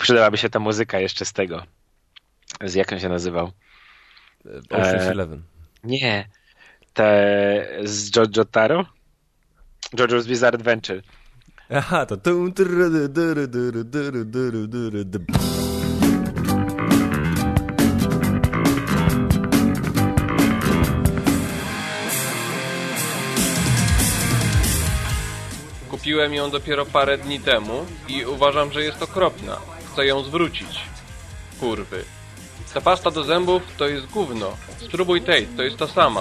Przydałaby się ta muzyka jeszcze z tego. Jak on się nazywał? Ocean's Eleven. Nie. Z Jojo Taro? JoJo's Bizarre Adventure. Aha, to... Kupiłem ją dopiero parę dni temu i uważam, że jest okropna. Chcę ją zwrócić. Kurwy. Ta pasta do zębów to jest gówno. Spróbuj tej, to jest ta sama.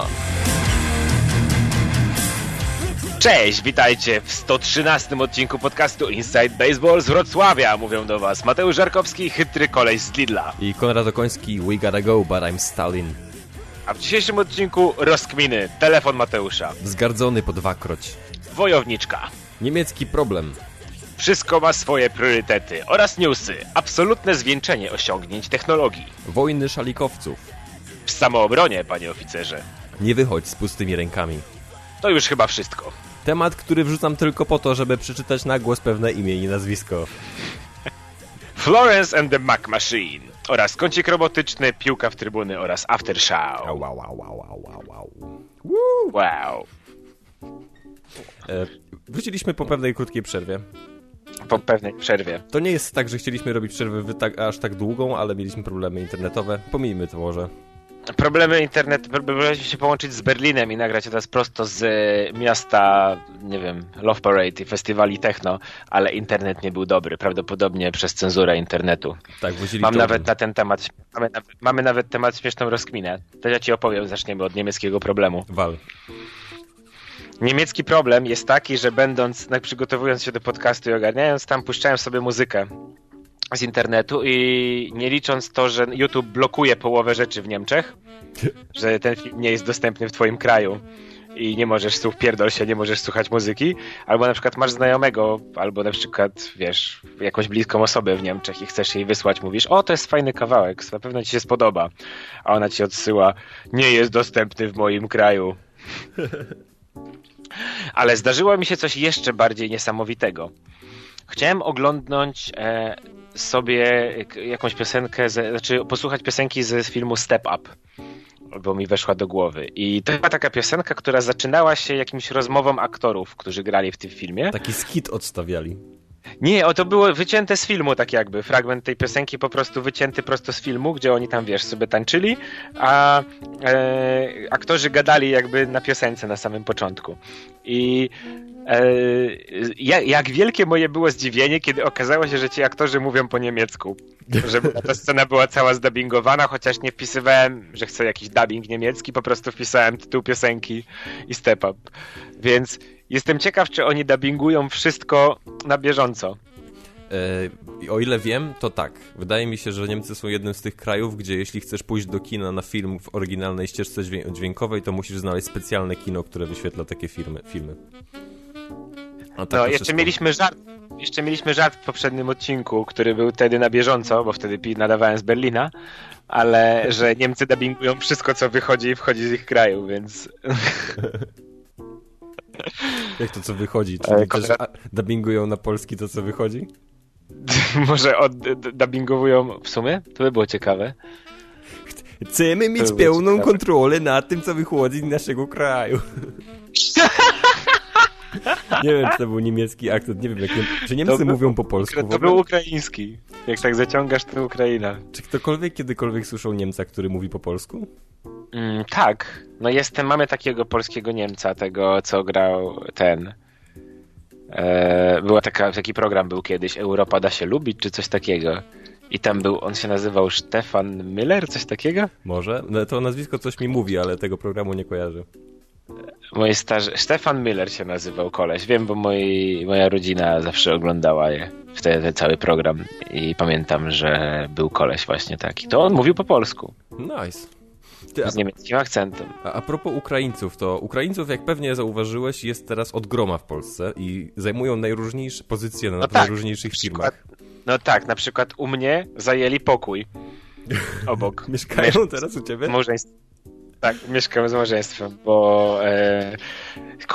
Cześć, witajcie w 113 odcinku podcastu Inside Baseball z Wrocławia. Mówią do was Mateusz Żarkowski, chytry koleś z Lidla. I Konrad Okoński, we gotta go, but I'm Stalin. A w dzisiejszym odcinku rozkminy, telefon Mateusza, Wzgardzony po dwakroć. wojowniczka, Niemiecki problem. wszystko ma swoje priorytety oraz newsy, absolutne zwieńczenie osiągnięć technologii. Wojny szalikowców. W samoobronie, panie oficerze. Nie wychodź z pustymi rękami. To już chyba wszystko. Temat, który wrzucam tylko po to, żeby przeczytać na głos pewne imię i nazwisko. Florence and the Mac Machine oraz kącik robotyczny, piłka w trybuny oraz aftershow. Wow. Wróciliśmy po pewnej krótkiej przerwie. Po pewnej przerwie. To nie jest tak, że chcieliśmy robić przerwę aż tak długą, ale mieliśmy problemy internetowe. Pomijmy to może. Problemy internetu, próbowaliśmy się połączyć z Berlinem i nagrać teraz prosto z miasta, nie wiem, Love Parade i festiwali techno, ale internet nie był dobry, prawdopodobnie przez cenzurę internetu. Tak, wozili Mam nawet na ten temat, mamy nawet temat śmieszną rozkminę. To ja ci opowiem, zaczniemy od niemieckiego problemu. Wal. Niemiecki problem jest taki, że przygotowując się do podcastu i ogarniając tam, puszczałem sobie muzykę z internetu i nie licząc to, że YouTube blokuje połowę rzeczy w Niemczech, że ten film nie jest dostępny w twoim kraju i nie możesz słuchać muzyki, albo na przykład masz znajomego, albo na przykład, wiesz, jakąś bliską osobę w Niemczech i chcesz jej wysłać, mówisz, o, to jest fajny kawałek, na pewno ci się spodoba, a ona ci odsyła, nie jest dostępny w moim kraju. Ale zdarzyło mi się coś jeszcze bardziej niesamowitego. Chciałem oglądnąć sobie jakąś piosenkę, posłuchać piosenki z filmu Step Up, bo mi weszła do głowy. I to była taka piosenka, która zaczynała się jakimś rozmową aktorów, którzy grali w tym filmie. Taki skit odstawiali. Nie, to było wycięte z filmu, tak jakby. Fragment tej piosenki po prostu wycięty prosto z filmu, gdzie oni tam, wiesz, sobie tańczyli, a aktorzy gadali jakby na piosence na samym początku. I jak wielkie moje było zdziwienie, kiedy okazało się, że ci aktorzy mówią po niemiecku. Że ta scena była cała zdubbingowana, chociaż nie wpisywałem, że chcę jakiś dubbing niemiecki, po prostu wpisałem tytuł piosenki i Step Up. Więc jestem ciekaw, czy oni dubbingują wszystko na bieżąco. O ile wiem, to tak. Wydaje mi się, że Niemcy są jednym z tych krajów, gdzie jeśli chcesz pójść do kina na film w oryginalnej ścieżce dźwiękowej, to musisz znaleźć specjalne kino, które wyświetla takie filmy. Tak, jeszcze mieliśmy żart w poprzednim odcinku, który był wtedy na bieżąco, bo wtedy nadawałem z Berlina, ale że Niemcy dubbingują wszystko, co wychodzi i wchodzi z ich kraju, więc... Jak to, co wychodzi? Czyli też dubbingują na polski to, co wychodzi? Może dubbingowują w sumie? To by było ciekawe. Chcemy mieć pełną kontrolę nad tym, co wychodzi z naszego kraju. Nie wiem, czy to był niemiecki akcent, nie wiem, czy Niemcy mówią po polsku. To był ukraiński. Jak tak zaciągasz, to Ukraina. Czy ktokolwiek kiedykolwiek słyszał Niemca, który mówi po polsku? Tak. No mamy takiego polskiego Niemca, tego, co grał ten... taki program był kiedyś, Europa da się lubić, czy coś takiego. I tam on się nazywał Stefan Müller, coś takiego? Może. No, to nazwisko coś mi mówi, ale tego programu nie kojarzę. Stefan Müller się nazywał koleś. Wiem, bo moja rodzina zawsze oglądała ten cały program i pamiętam, że był koleś właśnie taki. To on mówił po polsku. Nice. Z niemieckim akcentem. A propos Ukraińców, to Ukraińców, jak pewnie zauważyłeś, jest teraz od groma w Polsce i zajmują najróżniejsze pozycje na najróżniejszych firmach. No tak, na przykład u mnie zajęli pokój obok. Mieszkają teraz u ciebie? Tak, mieszkam z małżeństwem, bo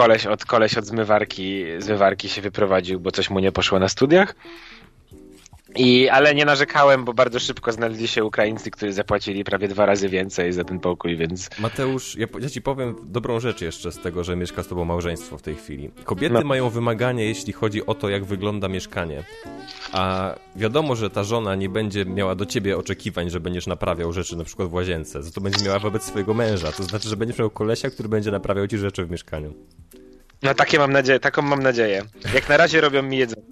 koleś od zmywarki się wyprowadził, bo coś mu nie poszło na studiach. Ale nie narzekałem, bo bardzo szybko znaleźli się Ukraińcy, którzy zapłacili prawie 2 razy więcej za ten pokój, więc... Mateusz, ja ci powiem dobrą rzecz jeszcze z tego, że mieszka z tobą małżeństwo w tej chwili. Kobiety mają wymagania, jeśli chodzi o to, jak wygląda mieszkanie. A wiadomo, że ta żona nie będzie miała do ciebie oczekiwań, że będziesz naprawiał rzeczy na przykład w łazience. Za to będzie miała wobec swojego męża. To znaczy, że będziesz miał kolesia, który będzie naprawiał ci rzeczy w mieszkaniu. No taką mam nadzieję. Jak na razie robią mi jedzenie.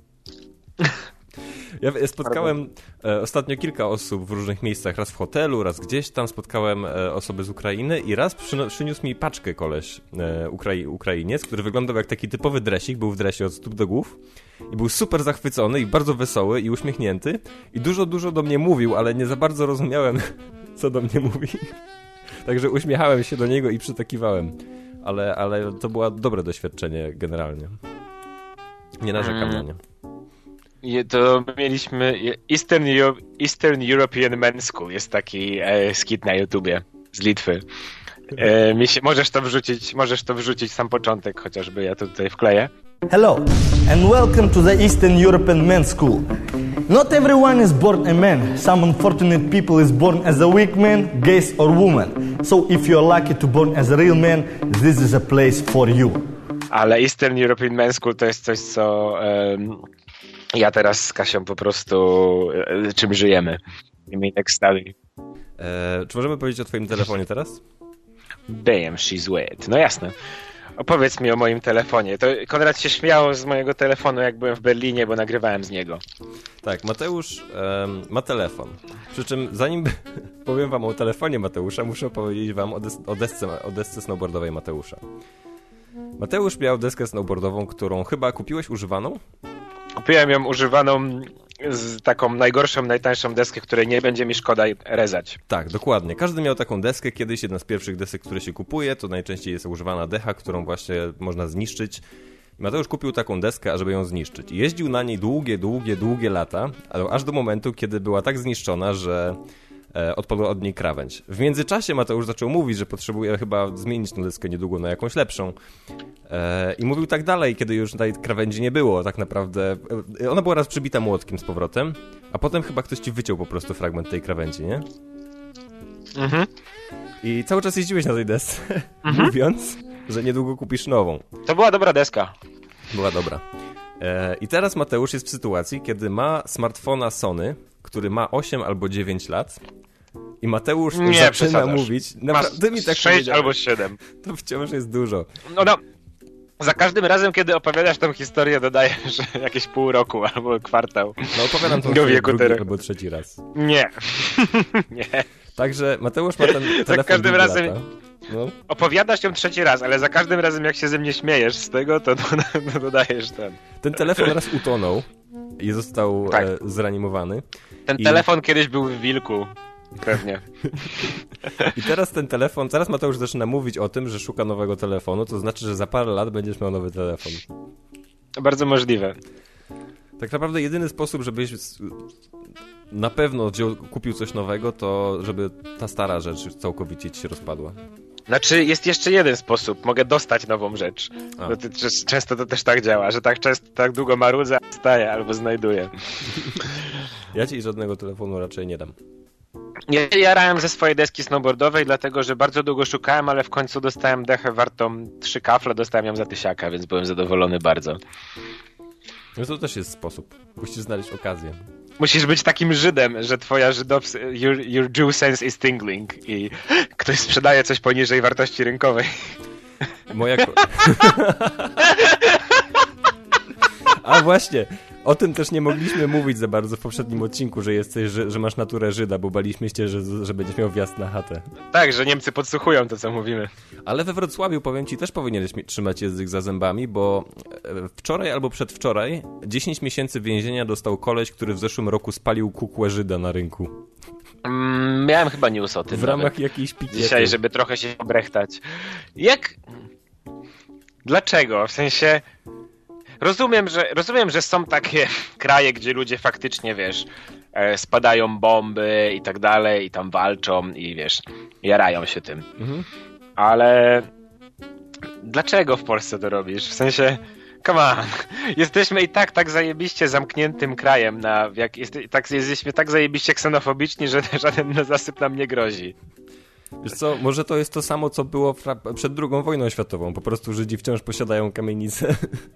Ja spotkałem ostatnio kilka osób w różnych miejscach, raz w hotelu, raz gdzieś tam spotkałem osoby z Ukrainy i raz przyniósł mi paczkę koleś Ukrainiec, który wyglądał jak taki typowy dresik, był w dresie od stóp do głów i był super zachwycony i bardzo wesoły i uśmiechnięty i dużo do mnie mówił, ale nie za bardzo rozumiałem, co do mnie mówi. Także uśmiechałem się do niego i przytakiwałem, ale to było dobre doświadczenie generalnie. Nie narzekam na nie. To mieliśmy Eastern European Men's School, jest taki skit na YouTubie z Litwy. Możesz to wrzucić sam początek, chociażby ja to tutaj wkleję. Hello and welcome to the Eastern European Men's School. Not everyone is born a man. Some unfortunate people is born as a weak man, gay or woman. So if you are lucky to born as a real man, this is a place for you. Ale Eastern European Men's School to jest coś, co ja teraz z Kasią po prostu czym żyjemy. Next study. Czy możemy powiedzieć o twoim telefonie teraz? Damn, she's wet. No jasne. Opowiedz mi o moim telefonie. To Konrad się śmiał z mojego telefonu, jak byłem w Berlinie, bo nagrywałem z niego. Tak, Mateusz ma telefon. Przy czym zanim powiem wam o telefonie Mateusza, muszę opowiedzieć wam o desce snowboardowej Mateusza. Mateusz miał deskę snowboardową, którą chyba kupiłeś używaną? Kupiłem ją używaną z taką najgorszą, najtańszą deskę, której nie będzie mi szkoda rezać. Tak, dokładnie. Każdy miał taką deskę. Kiedyś jedna z pierwszych desek, które się kupuje, to najczęściej jest używana decha, którą właśnie można zniszczyć. I Mateusz kupił taką deskę, ażeby ją zniszczyć. I jeździł na niej długie lata, aż do momentu, kiedy była tak zniszczona, że odpadła od niej krawędź. W międzyczasie Mateusz zaczął mówić, że potrzebuje chyba zmienić tę deskę niedługo na jakąś lepszą. I mówił tak dalej, kiedy już tej krawędzi nie było. Tak naprawdę ona była raz przybita młotkiem z powrotem, a potem chyba ktoś ci wyciął po prostu fragment tej krawędzi, nie? Mhm. I cały czas jeździłeś na tej desce, mówiąc, że niedługo kupisz nową. To była dobra deska. Była dobra. I teraz Mateusz jest w sytuacji, kiedy ma smartfona Sony, który ma 8 albo 9 lat. I Mateusz zaczyna mówić... Naprawdę mi tak 6 albo 7. To wciąż jest dużo. No, za każdym razem, kiedy opowiadasz tą historię, dodajesz jakieś pół roku albo kwartał. No opowiadam to drugi albo trzeci raz. Nie. Nie. Także Mateusz ma ten telefon za każdym razem no. Opowiadasz ją trzeci raz, ale za każdym razem, jak się ze mnie śmiejesz z tego, to dodajesz ten. Ten telefon raz utonął i został zreanimowany. Ten telefon kiedyś był w wilku. Pewnie. I teraz ten telefon, zaraz Mateusz zaczyna mówić o tym, że szuka nowego telefonu, to znaczy, że za parę lat będziesz miał nowy telefon. Bardzo możliwe. Tak naprawdę jedyny sposób, żebyś na pewno kupił coś nowego, to żeby ta stara rzecz całkowicie ci się rozpadła. Znaczy, jest jeszcze jeden sposób. Mogę dostać nową rzecz. Często to też tak działa, że tak długo marudzę, staję albo znajduję. Ja ci żadnego telefonu raczej nie dam. Ja jarałem ze swojej deski snowboardowej, dlatego że bardzo długo szukałem, ale w końcu dostałem dechę wartą 3 kafle, dostałem ją za 1000, więc byłem zadowolony bardzo. No to też jest sposób. Musisz znaleźć okazję. Musisz być takim Żydem, że twoja your Jew sense is tingling i ktoś sprzedaje coś poniżej wartości rynkowej. A właśnie, o tym też nie mogliśmy mówić za bardzo w poprzednim odcinku, że masz naturę Żyda, bo baliśmy się, że będziesz miał wjazd na chatę. Tak, że Niemcy podsłuchują to, co mówimy. Ale we Wrocławiu, powiem ci, też powinieneś trzymać język za zębami, bo wczoraj albo przedwczoraj 10 miesięcy więzienia dostał koleś, który w zeszłym roku spalił kukłę Żyda na rynku. Miałem chyba news o tym. W ramach jakiejś pikiety. Dzisiaj, żeby trochę się obrechtać. Dlaczego? W sensie... Rozumiem, że są takie kraje, gdzie ludzie faktycznie, wiesz, spadają bomby i tak dalej i tam walczą i, wiesz, jarają się tym. Ale dlaczego w Polsce to robisz? W sensie, Come on. Jesteśmy i tak zajebiście zamkniętym krajem. Jesteśmy tak zajebiście ksenofobiczni, że żaden zasyp nam nie grozi. Wiesz co, może to jest to samo, co było przed II wojną światową. Po prostu Żydzi wciąż posiadają kamienice.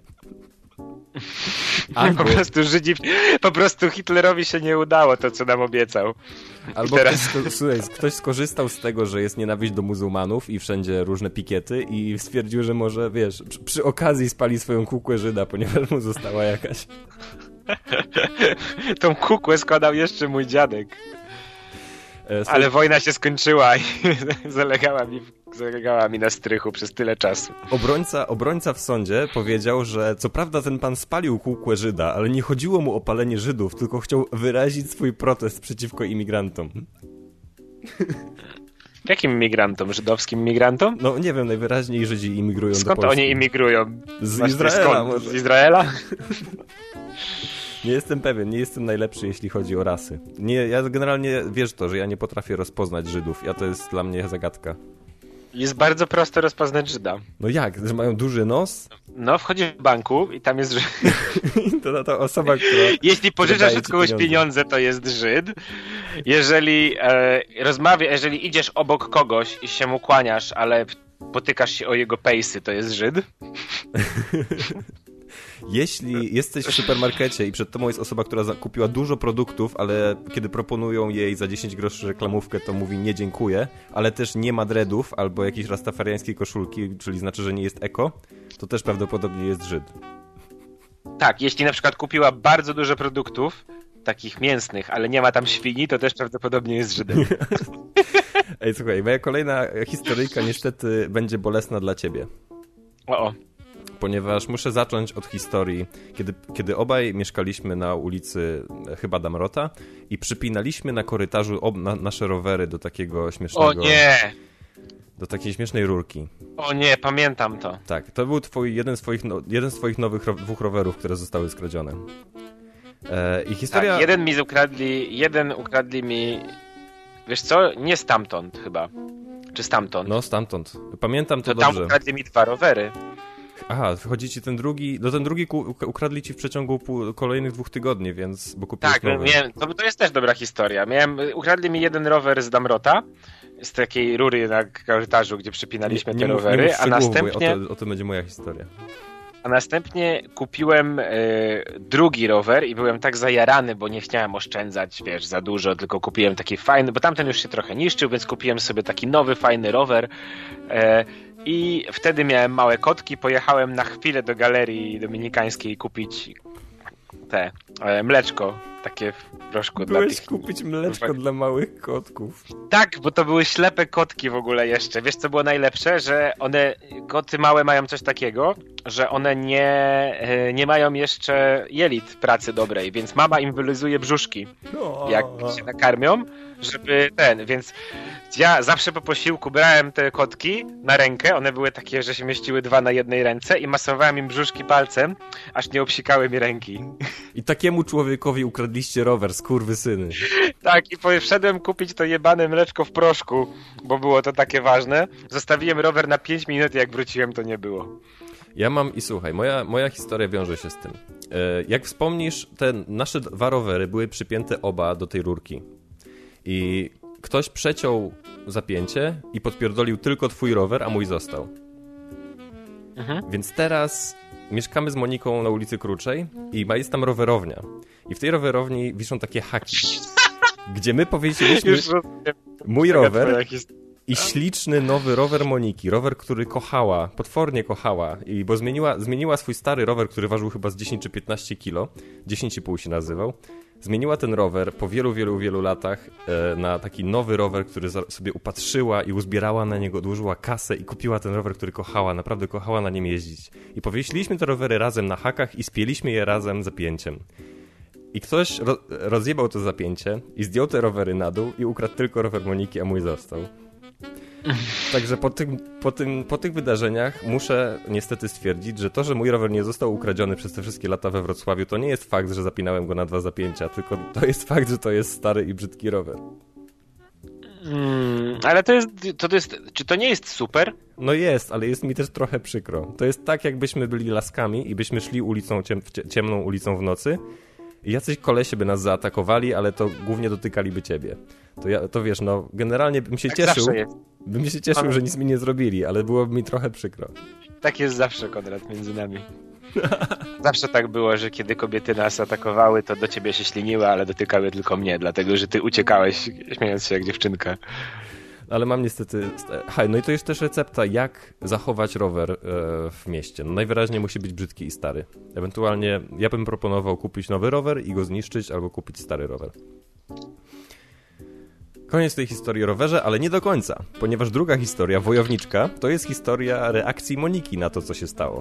Albo... Po prostu Hitlerowi się nie udało to, co nam obiecał. Albo ktoś skorzystał z tego, że jest nienawiść do muzułmanów i wszędzie różne pikiety i stwierdził, że może, wiesz, przy okazji spali swoją kukłę Żyda, ponieważ mu została jakaś. Tą kukłę składał jeszcze mój dziadek. Ale wojna się skończyła i zalegała mi na strychu przez tyle czasu. Obrońca w sądzie powiedział, że co prawda ten pan spalił kukłę Żyda, ale nie chodziło mu o palenie Żydów, tylko chciał wyrazić swój protest przeciwko imigrantom. Jakim imigrantom? Żydowskim imigrantom? No nie wiem, najwyraźniej Żydzi imigrują do Polski. Skąd oni imigrują? Z Izraela. Z Izraela? Nie jestem pewien, nie jestem najlepszy, jeśli chodzi o rasy. Ja generalnie, wiesz to, że ja nie potrafię rozpoznać Żydów. To jest dla mnie zagadka. Jest bardzo prosto rozpoznać Żyda. No jak? Że mają duży nos? No, wchodzisz do banku i tam jest Żyd. To ta osoba, która... Jeśli pożyczasz od kogoś pieniądze, to jest Żyd. Jeżeli jeżeli idziesz obok kogoś i się mu kłaniasz, ale potykasz się o jego pejsy, to jest Żyd. Jeśli jesteś w supermarkecie i przed tobą jest osoba, która kupiła dużo produktów, ale kiedy proponują jej za 10 groszy reklamówkę, to mówi nie dziękuję, ale też nie ma dreadów albo jakiejś rastafariańskiej koszulki, czyli znaczy, że nie jest eko, to też prawdopodobnie jest Żyd. Tak, jeśli na przykład kupiła bardzo dużo produktów, takich mięsnych, ale nie ma tam świni, to też prawdopodobnie jest Żydem. Ej, słuchaj, moja kolejna historyjka niestety będzie bolesna dla ciebie. O. Ponieważ muszę zacząć od historii, kiedy obaj mieszkaliśmy na ulicy chyba Damrota i przypinaliśmy na korytarzu nasze rowery do takiego śmiesznego... O nie! Do takiej śmiesznej rurki. O nie, pamiętam to. Tak, to był jeden z twoich nowych dwóch rowerów, które zostały skradzione. I historia... Tak, jeden ukradli mi... Wiesz co? Nie stamtąd chyba. Czy stamtąd? No, stamtąd. Pamiętam to dobrze. Tam ukradli mi 2 rowery. Aha, chodzi ci ten drugi... No ten drugi ukradli ci w przeciągu kolejnych 2 tygodni, więc... Bo kupiłeś nowy. To jest też dobra historia. Ukradli mi jeden rower z Damrota, z takiej rury na korytarzu, gdzie przypinaliśmy te rowery, a następnie... O tym będzie moja historia. A następnie kupiłem drugi rower i byłem tak zajarany, bo nie chciałem oszczędzać, wiesz, za dużo, tylko kupiłem taki fajny, bo tamten już się trochę niszczył, więc kupiłem sobie taki nowy, fajny rower i wtedy miałem małe kotki, pojechałem na chwilę do galerii dominikańskiej kupić mleczko, takie w proszku. Byłeś kupić mleczko dla małych kotków. Tak, bo to były ślepe kotki w ogóle jeszcze. Wiesz, co było najlepsze? Że koty małe mają coś takiego, że one nie mają jeszcze jelit pracy dobrej, więc mama im wyluzuje brzuszki, jak się nakarmią, żeby więc ja zawsze po posiłku brałem te kotki na rękę, one były takie, że się mieściły 2 na jednej ręce i masowałem im brzuszki palcem, aż nie obsikały mi ręki. I takiemu człowiekowi ukradliście rower, skurwysyny. Tak, i wszedłem kupić to jebane mleczko w proszku, bo było to takie ważne. Zostawiłem rower na 5 minut i jak wróciłem, to nie było. Ja mam i słuchaj, moja historia wiąże się z tym. Jak wspomnisz, te nasze 2 rowery były przypięte oba do tej rurki. I ktoś przeciął zapięcie i podpierdolił tylko twój rower, a mój został. Więc teraz mieszkamy z Moniką na ulicy Kruczej i jest tam rowerownia. I w tej rowerowni wiszą takie haki, gdzie my powiedzieliśmy mój rower i śliczny nowy rower Moniki. Rower, który kochała, potwornie kochała, bo zmieniła swój stary rower, który ważył chyba z 10 czy 15 kilo, 10,5 się nazywał. Zmieniła ten rower po wielu latach na taki nowy rower, który sobie upatrzyła i uzbierała na niego, odłożyła kasę i kupiła ten rower, który kochała, naprawdę kochała na nim jeździć. I powiesiliśmy te rowery razem na hakach i spięliśmy je razem zapięciem. I ktoś rozjebał to zapięcie i zdjął te rowery na dół i ukradł tylko rower Moniki, a mój został. Także po tych wydarzeniach muszę niestety stwierdzić, że to, że mój rower nie został ukradziony przez te wszystkie lata we Wrocławiu, to nie jest fakt, że zapinałem go na 2 zapięcia, tylko to jest fakt, że to jest stary i brzydki rower. Ale czy to nie jest super? No jest, ale jest mi też trochę przykro. To jest tak, jakbyśmy byli laskami i byśmy szli ulicą, ciemną ulicą w nocy i jacyś kolesie by nas zaatakowali, ale to głównie dotykaliby ciebie. To wiesz, no generalnie bym się cieszył, że nic mi nie zrobili, ale byłoby mi trochę przykro. Tak jest zawsze, Konrad, między nami. Zawsze tak było, że kiedy kobiety nas atakowały, to do ciebie się śliniły, ale dotykały tylko mnie, dlatego że ty uciekałeś, śmiejąc się jak dziewczynka. Ale mam niestety... no i to jest też recepta, jak zachować rower w mieście. No najwyraźniej musi być brzydki i stary. Ewentualnie ja bym proponował kupić nowy rower i go zniszczyć, albo kupić stary rower. Koniec tej historii o rowerze, ale nie do końca, ponieważ druga historia, wojowniczka, to jest historia reakcji Moniki na to, co się stało.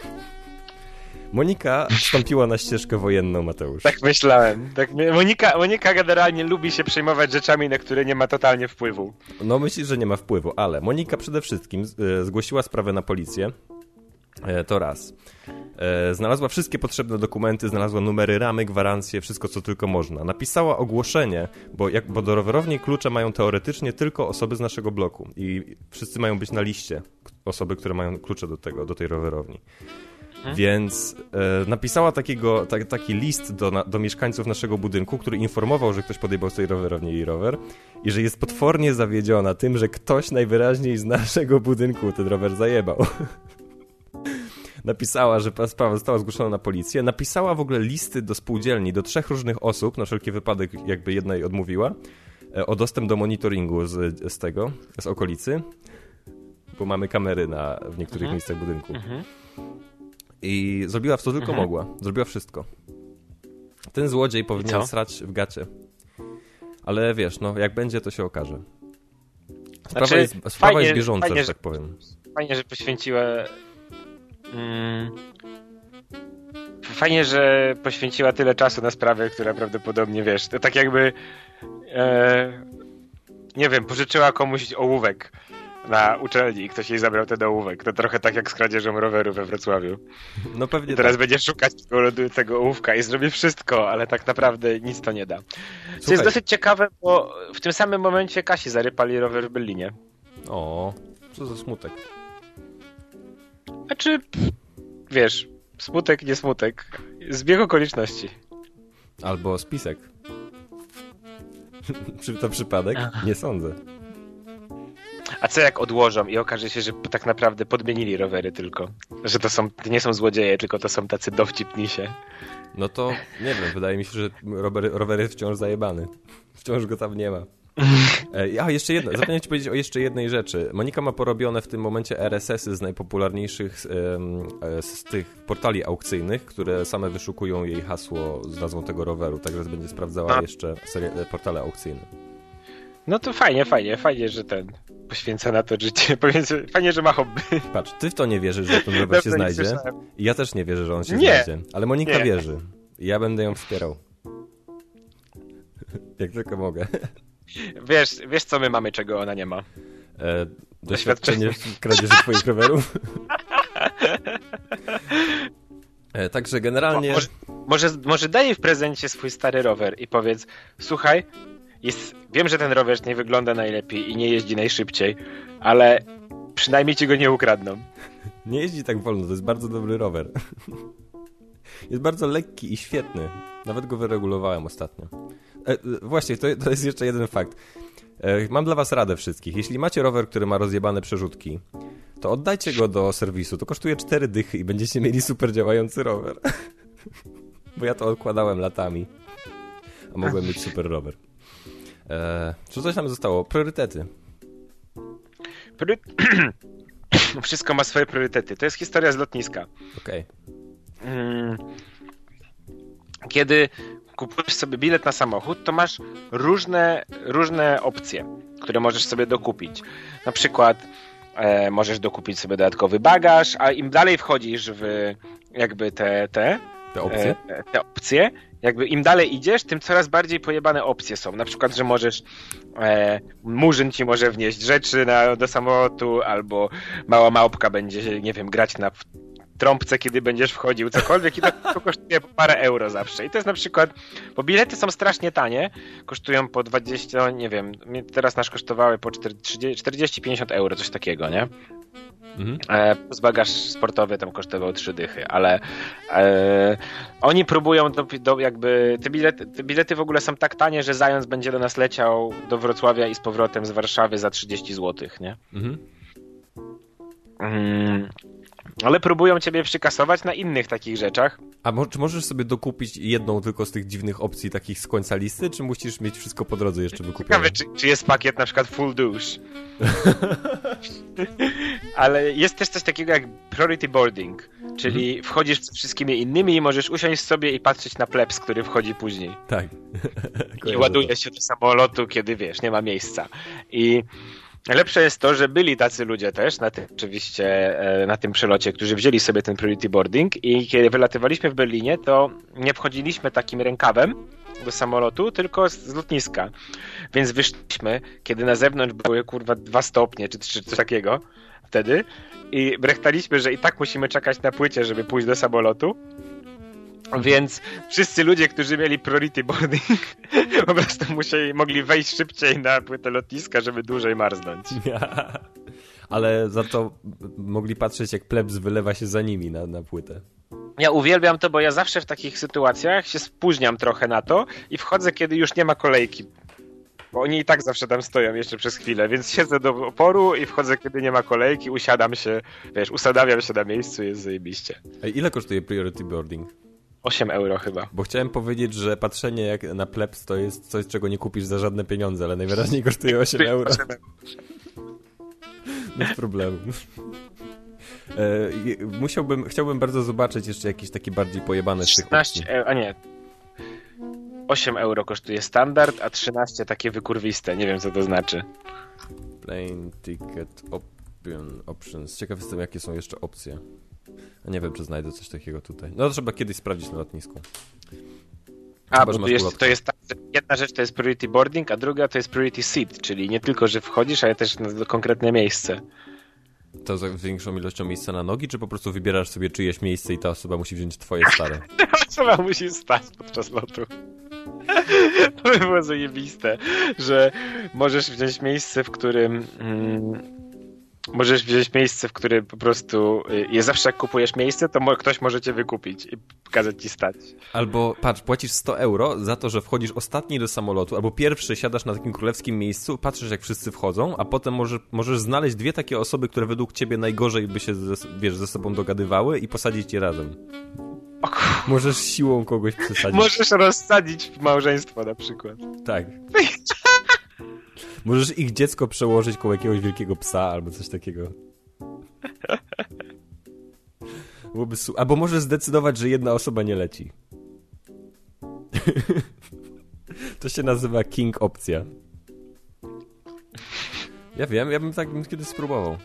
Monika wstąpiła na ścieżkę wojenną, Mateusz. Tak myślałem. Monika generalnie lubi się przejmować rzeczami, na które nie ma totalnie wpływu. No myślisz, że nie ma wpływu, ale Monika przede wszystkim zgłosiła sprawę na policję. To raz. Znalazła wszystkie potrzebne dokumenty, znalazła numery ramy, gwarancje, wszystko co tylko można. Napisała ogłoszenie, bo do rowerowni klucze mają teoretycznie tylko osoby z naszego bloku i wszyscy mają być na liście osoby, które mają klucze do tej rowerowni. Więc napisała taki list do mieszkańców naszego budynku, który informował, że ktoś podjebał z tej rowerowni jej rower i że jest potwornie zawiedziona tym, że ktoś najwyraźniej z naszego budynku ten rower zajebał. Napisała, że sprawa została zgłoszona na policję. Napisała w ogóle listy do spółdzielni, do 3 różnych osób, na wszelki wypadek jakby jedna jej odmówiła, o dostęp do monitoringu z okolicy, bo mamy kamery w niektórych miejscach budynku. I zrobiła w to tylko mogła. Zrobiła wszystko. Ten złodziej powinien srać w gacie. Ale wiesz, no jak będzie, to się okaże. Sprawa jest bieżąca, że tak powiem. Fajnie, że poświęciła... Fajnie, że poświęciła tyle czasu na sprawę, która prawdopodobnie, wiesz, to tak jakby nie wiem, pożyczyła komuś ołówek na uczelni i ktoś jej zabrał ten ołówek. To trochę tak jak z kradzieżą roweru we Wrocławiu. No pewnie. I teraz będzie szukać tego ołówka i zrobi wszystko, ale tak naprawdę nic to nie da. Co jest dosyć ciekawe, bo w tym samym momencie Kasi zarypali rower w Berlinie. O, co za smutek. Znaczy, wiesz, smutek, nie smutek. Zbieg okoliczności. Albo spisek. Czy to przypadek? Nie sądzę. A co jak odłożą i okaże się, że tak naprawdę podmienili rowery tylko? Że to nie są złodzieje, tylko to są tacy dowcipnisie. No to, nie wiem, wydaje mi się, że rower jest wciąż zajebany. Wciąż go tam nie ma. Jeszcze jedno, zapomniałem ci powiedzieć o jeszcze jednej rzeczy. Monika ma porobione w tym momencie RSS-y z najpopularniejszych z tych portali aukcyjnych, które same wyszukują jej hasło z nazwą tego roweru, także będzie sprawdzała jeszcze portale aukcyjne. No to fajnie, że poświęca na to życie. Fajnie, że ma hobby. Patrz, ty w to nie wierzysz, że ten rower się znajdzie. I ja też nie wierzę, że on się znajdzie. Ale Monika wierzy. I ja będę ją wspierał. Jak tylko mogę. Wiesz co my mamy, czego ona nie ma? Doświadczenie w kradzieży twoich rowerów? Także generalnie... Może daj jej w prezencie swój stary rower i powiedz, słuchaj, wiem, że ten rower nie wygląda najlepiej i nie jeździ najszybciej, ale przynajmniej ci go nie ukradną. Nie jeździ tak wolno, to jest bardzo dobry rower. Jest bardzo lekki i świetny. Nawet go wyregulowałem ostatnio. Właśnie, to jest jeszcze jeden fakt. Mam dla was radę wszystkich. Jeśli macie rower, który ma rozjebane przerzutki, to oddajcie go do serwisu. To kosztuje 4 dychy i będziecie mieli super działający rower. Bo ja to odkładałem latami. A mogłem mieć super rower. Co coś nam zostało? Priorytety. Wszystko ma swoje priorytety. To jest historia z lotniska. Okej. Kiedy kupujesz sobie bilet na samochód, to masz różne opcje, które możesz sobie dokupić. Na przykład możesz dokupić sobie dodatkowy bagaż, a im dalej wchodzisz w jakby te opcje, jakby im dalej idziesz, tym coraz bardziej pojebane opcje są. Na przykład, że możesz murzyn ci może wnieść rzeczy do samolotu, albo mała małpka będzie, nie wiem, grać trąbce, kiedy będziesz wchodził, cokolwiek i to kosztuje po parę euro zawsze. I to jest na przykład, bo bilety są strasznie tanie, kosztują po 20, no nie wiem, teraz nasz kosztowały po 40-50 euro, coś takiego, nie? Plus bagaż sportowy tam kosztował 3 dychy, ale oni próbują jakby te bilety w ogóle są tak tanie, że Zając będzie do nas leciał do Wrocławia i z powrotem z Warszawy za 30 zł, nie? Ale próbują ciebie przykasować na innych takich rzeczach. A czy możesz sobie dokupić jedną tylko z tych dziwnych opcji takich z końca listy, czy musisz mieć wszystko po drodze jeszcze wykupione? Ciekawe, czy jest pakiet na przykład full douche. Ale jest też coś takiego jak priority boarding, czyli wchodzisz z wszystkimi innymi i możesz usiąść sobie i patrzeć na plebs, który wchodzi później. Tak. I ładuje się do samolotu, kiedy wiesz, nie ma miejsca. I najlepsze jest to, że byli tacy ludzie też, na tym przelocie, którzy wzięli sobie ten priority boarding i kiedy wylatywaliśmy w Berlinie, to nie wchodziliśmy takim rękawem do samolotu, tylko z lotniska. Więc wyszliśmy, kiedy na zewnątrz były 2 stopnie, czy coś takiego wtedy i brechtaliśmy, że i tak musimy czekać na płycie, żeby pójść do samolotu. Więc wszyscy ludzie, którzy mieli priority boarding po prostu mogli wejść szybciej na płytę lotniska, żeby dłużej marznąć. Ale za to mogli patrzeć, jak plebs wylewa się za nimi na płytę. Ja uwielbiam to, bo ja zawsze w takich sytuacjach się spóźniam trochę na to i wchodzę, kiedy już nie ma kolejki. Bo oni i tak zawsze tam stoją jeszcze przez chwilę, więc siedzę do oporu i wchodzę, kiedy nie ma kolejki, usiadam się, usadawiam się na miejscu, jest zajebiście. A ile kosztuje priority boarding? 8 euro chyba. Bo chciałem powiedzieć, że patrzenie jak na plebs to jest coś, czego nie kupisz za żadne pieniądze, ale najwyraźniej kosztuje 8 euro. Bez problemu. Chciałbym bardzo zobaczyć jeszcze jakieś takie bardziej pojebane z tych 13, a nie. 8 euro kosztuje standard, a 13 takie wykurwiste. Nie wiem, co to znaczy. Plane ticket options. Ciekaw jestem, jakie są jeszcze opcje. A nie wiem, czy znajdę coś takiego tutaj. No to trzeba kiedyś sprawdzić na lotnisku. Bo to jest tak, że jedna rzecz to jest priority boarding, a druga to jest priority seat, czyli nie tylko, że wchodzisz, ale też na konkretne miejsce. To z większą ilością miejsca na nogi, czy po prostu wybierasz sobie czyjeś miejsce i ta osoba musi wziąć twoje stare? Osoba musi stać podczas lotu. To by było zajebiste, że możesz wziąć miejsce, w którym po prostu zawsze jak kupujesz miejsce, to ktoś może cię wykupić i kazać ci stać. Albo patrz, płacisz 100 euro za to, że wchodzisz ostatni do samolotu, albo pierwszy siadasz na takim królewskim miejscu, patrzysz jak wszyscy wchodzą, a potem możesz znaleźć 2 takie osoby, które według ciebie najgorzej by się ze sobą dogadywały i posadzić je razem. Możesz siłą kogoś przesadzić. Możesz rozsadzić małżeństwo na przykład. Tak. Możesz ich dziecko przełożyć koło jakiegoś wielkiego psa albo coś takiego. Albo możesz zdecydować, że jedna osoba nie leci. To się nazywa King opcja. Ja wiem, ja bym tak kiedyś spróbował.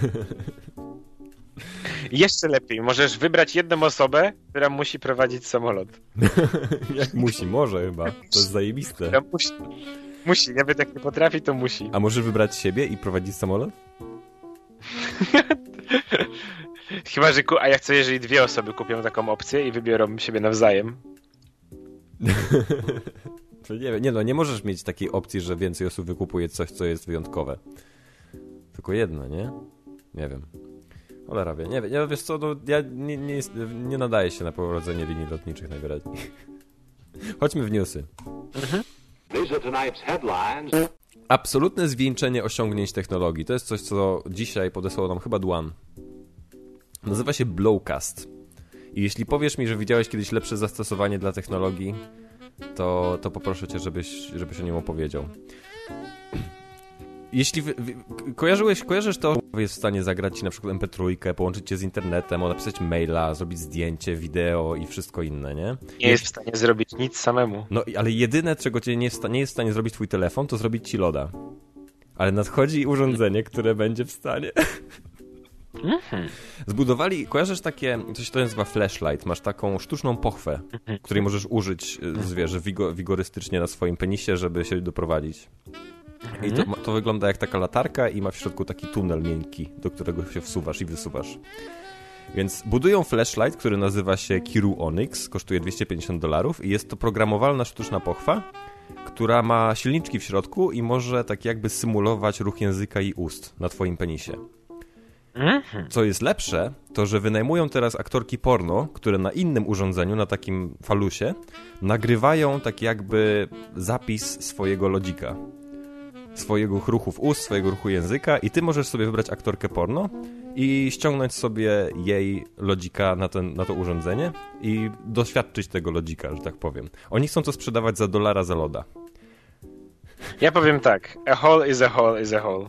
Jeszcze lepiej, możesz wybrać jedną osobę, która musi prowadzić samolot. Jak musi? Może chyba. To jest zajebiste. Która musi, nawet jak nie potrafi, to musi. A może wybrać siebie i prowadzić samolot? Chyba, że a ja chcę, jeżeli 2 osoby kupią taką opcję i wybiorą siebie nawzajem. To nie możesz mieć takiej opcji, że więcej osób wykupuje coś, co jest wyjątkowe. Tylko jedno, nie? Nie wiem. Cholera wie. Nie wiem, wiesz co, ja nie nadaję się na prowadzenie linii lotniczych najwyraźniej. Chodźmy w newsy. Absolutne zwieńczenie osiągnięć technologii. To jest coś, co dzisiaj podesłał nam chyba Dwan. Nazywa się Blowcast. I jeśli powiesz mi, że widziałeś kiedyś lepsze zastosowanie dla technologii, to poproszę cię, żebyś o nim opowiedział. Jeśli kojarzysz to, że jest w stanie zagrać ci na przykład MP3, połączyć cię z internetem, napisać maila, zrobić zdjęcie, wideo i wszystko inne, nie? Nie jest w stanie zrobić nic samemu. No, ale jedyne, czego cię nie jest w stanie zrobić twój telefon, to zrobić ci loda. Ale nadchodzi urządzenie, które będzie w stanie. Zbudowali, kojarzysz takie, coś to nazywa flashlight, masz taką sztuczną pochwę, której możesz użyć, wigorystycznie na swoim penisie, żeby się doprowadzić. I to wygląda jak taka latarka i ma w środku taki tunel miękki, do którego się wsuwasz i wysuwasz. Więc budują flashlight, który nazywa się Kiru Onyx, kosztuje $250 i jest to programowalna sztuczna pochwa, która ma silniczki w środku i może tak jakby symulować ruch języka i ust na twoim penisie. Co jest lepsze, to że wynajmują teraz aktorki porno, które na innym urządzeniu, na takim falusie, nagrywają tak jakby zapis swojego lodzika. Swojego ruchów ust, swojego ruchu języka i ty możesz sobie wybrać aktorkę porno i ściągnąć sobie jej lodzika na to urządzenie i doświadczyć tego lodzika, że tak powiem. Oni chcą to sprzedawać za $1 za loda. Ja powiem tak, a hole is a hole is a hole.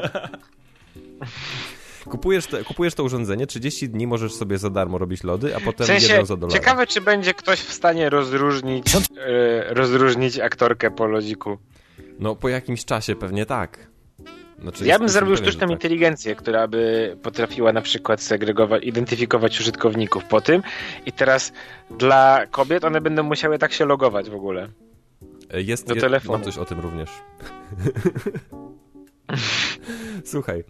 Kupujesz to urządzenie, 30 dni możesz sobie za darmo robić lody, a potem W sensie, jedno za $1. ciekawe, czy będzie ktoś w stanie rozróżnić aktorkę po lodziku. No po jakimś czasie pewnie tak. Znaczy, Ja bym zrobił pewien, sztuczną tak. inteligencję, która by potrafiła na przykład segregować, identyfikować użytkowników po tym i teraz dla kobiet one będą musiały tak się logować w ogóle. Do telefonu. Mam coś o tym również. Słuchaj.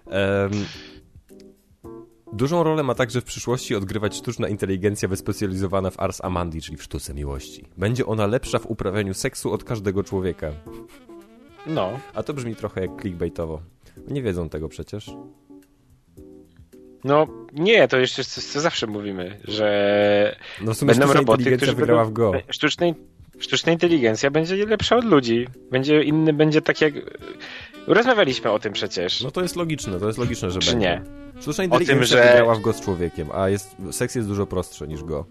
Dużą rolę ma także w przyszłości odgrywać sztuczna inteligencja wyspecjalizowana w Ars Amandi, czyli w sztuce miłości. Będzie ona lepsza w uprawianiu seksu od każdego człowieka. No. A to brzmi trochę jak clickbaitowo. Nie wiedzą tego przecież. No nie, to jeszcze coś, co zawsze mówimy, że No w sumie będą sztuczna roboty, inteligencja które wygrała w Go. Sztuczna inteligencja będzie lepsza od ludzi. Będzie tak jak... Rozmawialiśmy o tym przecież. No to jest logiczne, że Czy będzie. nie? Sztuczna O inteligencja tym, że... wygrała w Go z człowiekiem, a seks jest dużo prostszy niż Go.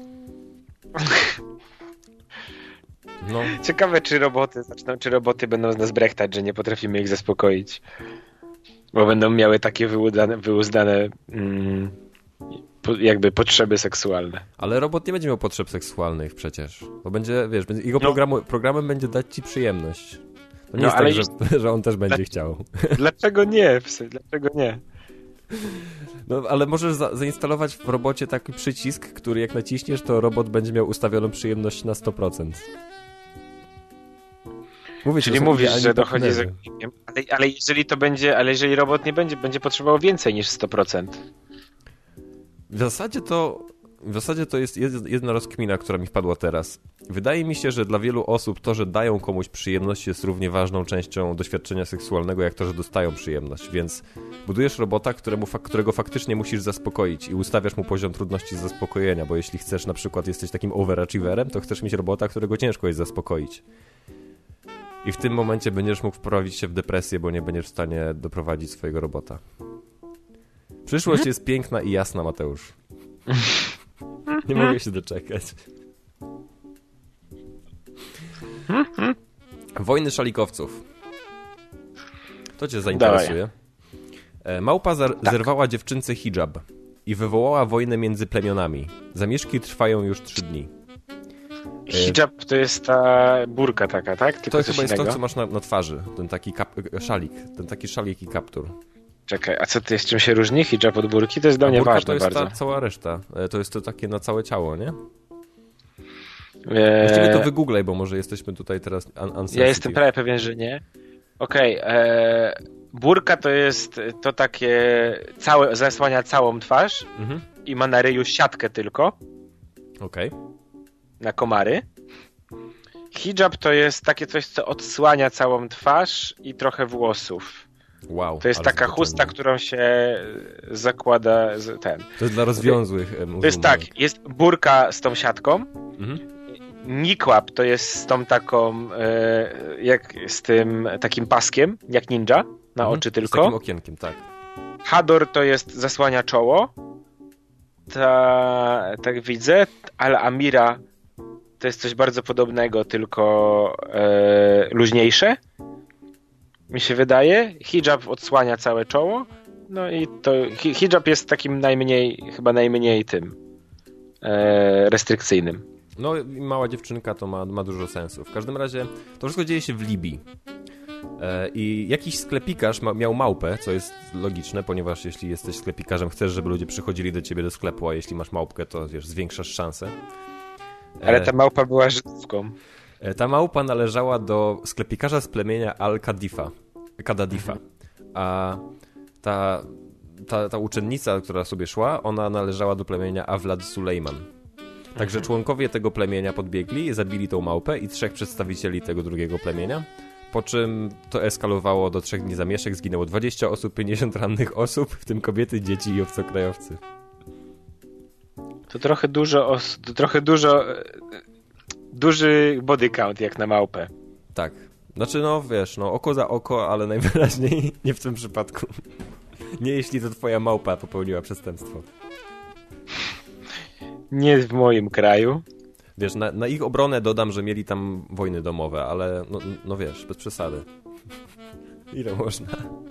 No. Ciekawe, czy roboty będą z nas brechtać, że nie potrafimy ich zaspokoić. Bo będą miały takie wyuzdane jakby potrzeby seksualne. Ale robot nie będzie miał potrzeb seksualnych przecież. To będzie, wiesz, jego programem będzie dać ci przyjemność. To nie jest ale tak, że on też będzie chciał. Dlaczego nie? Dlaczego nie? No, ale możesz zainstalować w robocie taki przycisk, który jak naciśniesz, to robot będzie miał ustawioną przyjemność na 100%. Czyli mówisz, że dochodzi z ognikiem. Ale jeżeli robot nie będzie potrzebował więcej niż 100%. W zasadzie to jest jedna rozkmina, która mi wpadła teraz. Wydaje mi się, że dla wielu osób to, że dają komuś przyjemność, jest równie ważną częścią doświadczenia seksualnego, jak to, że dostają przyjemność. Więc budujesz robota, którego faktycznie musisz zaspokoić i ustawiasz mu poziom trudności zaspokojenia, bo jeśli chcesz, na przykład jesteś takim overachieverem, to chcesz mieć robota, którego ciężko jest zaspokoić. I w tym momencie będziesz mógł wprowadzić się w depresję, bo nie będziesz w stanie doprowadzić swojego robota. Przyszłość jest piękna i jasna, Mateusz. Nie mogę się doczekać. Wojny szalikowców. To cię zainteresuje. Małpa zerwała dziewczynce hijab i wywołała wojnę między plemionami. Zamieszki trwają już 3 dni. Hijab to jest ta burka taka, tak? Tylko to chyba jest to, co masz na twarzy. Ten taki szalik. Ten taki szalik i kaptur. Czekaj, a co to jest, czym się różni hijab od burki? To jest dla mnie ważne to jest bardzo. Ta cała reszta. To jest to takie na całe ciało, nie? Właściwie to wygooglej, bo może jesteśmy tutaj teraz unsensitive. Ja jestem prawie pewien, że nie. Okej, burka to jest to takie zasłania całą twarz i ma na ryju siatkę tylko. Okej. Na komary. Hijab to jest takie coś, co odsłania całą twarz i trochę włosów. Wow. To jest taka chusta, którą się zakłada To jest dla rozwiązłych. To jest tak, jest burka z tą siatką. Niqab to jest z tą taką jak z tym takim paskiem, jak ninja, na oczy tylko. Z takim okienkiem, tak. Hador to jest zasłania czoło. Tak widzę, ale Amira to jest coś bardzo podobnego, tylko luźniejsze. Mi się wydaje. Hijab odsłania całe czoło. No i to hijab jest takim chyba najmniej tym restrykcyjnym. No i mała dziewczynka to ma dużo sensu. W każdym razie to wszystko dzieje się w Libii. I jakiś sklepikarz miał małpę, co jest logiczne, ponieważ jeśli jesteś sklepikarzem, chcesz, żeby ludzie przychodzili do ciebie do sklepu, a jeśli masz małpkę, to wiesz, zwiększasz szanse. Ale ta małpa była Żydówką. Ta małpa należała do sklepikarza z plemienia Al-Kadadifa. A ta uczennica, która sobie szła, ona należała do plemienia Awlad Sulejman. Także członkowie tego plemienia podbiegli, zabili tą małpę i 3 przedstawicieli tego drugiego plemienia, po czym to eskalowało do 3 dni zamieszek, zginęło 20 osób, 50 rannych osób, w tym kobiety, dzieci i obcokrajowcy. To trochę dużo, duży body count jak na małpę. Tak. Znaczy, no wiesz, no oko za oko, ale najwyraźniej nie w tym przypadku. Nie jeśli to twoja małpa popełniła przestępstwo. Nie w moim kraju. Wiesz, na ich obronę dodam, że mieli tam wojny domowe, ale no wiesz, bez przesady. Ile można?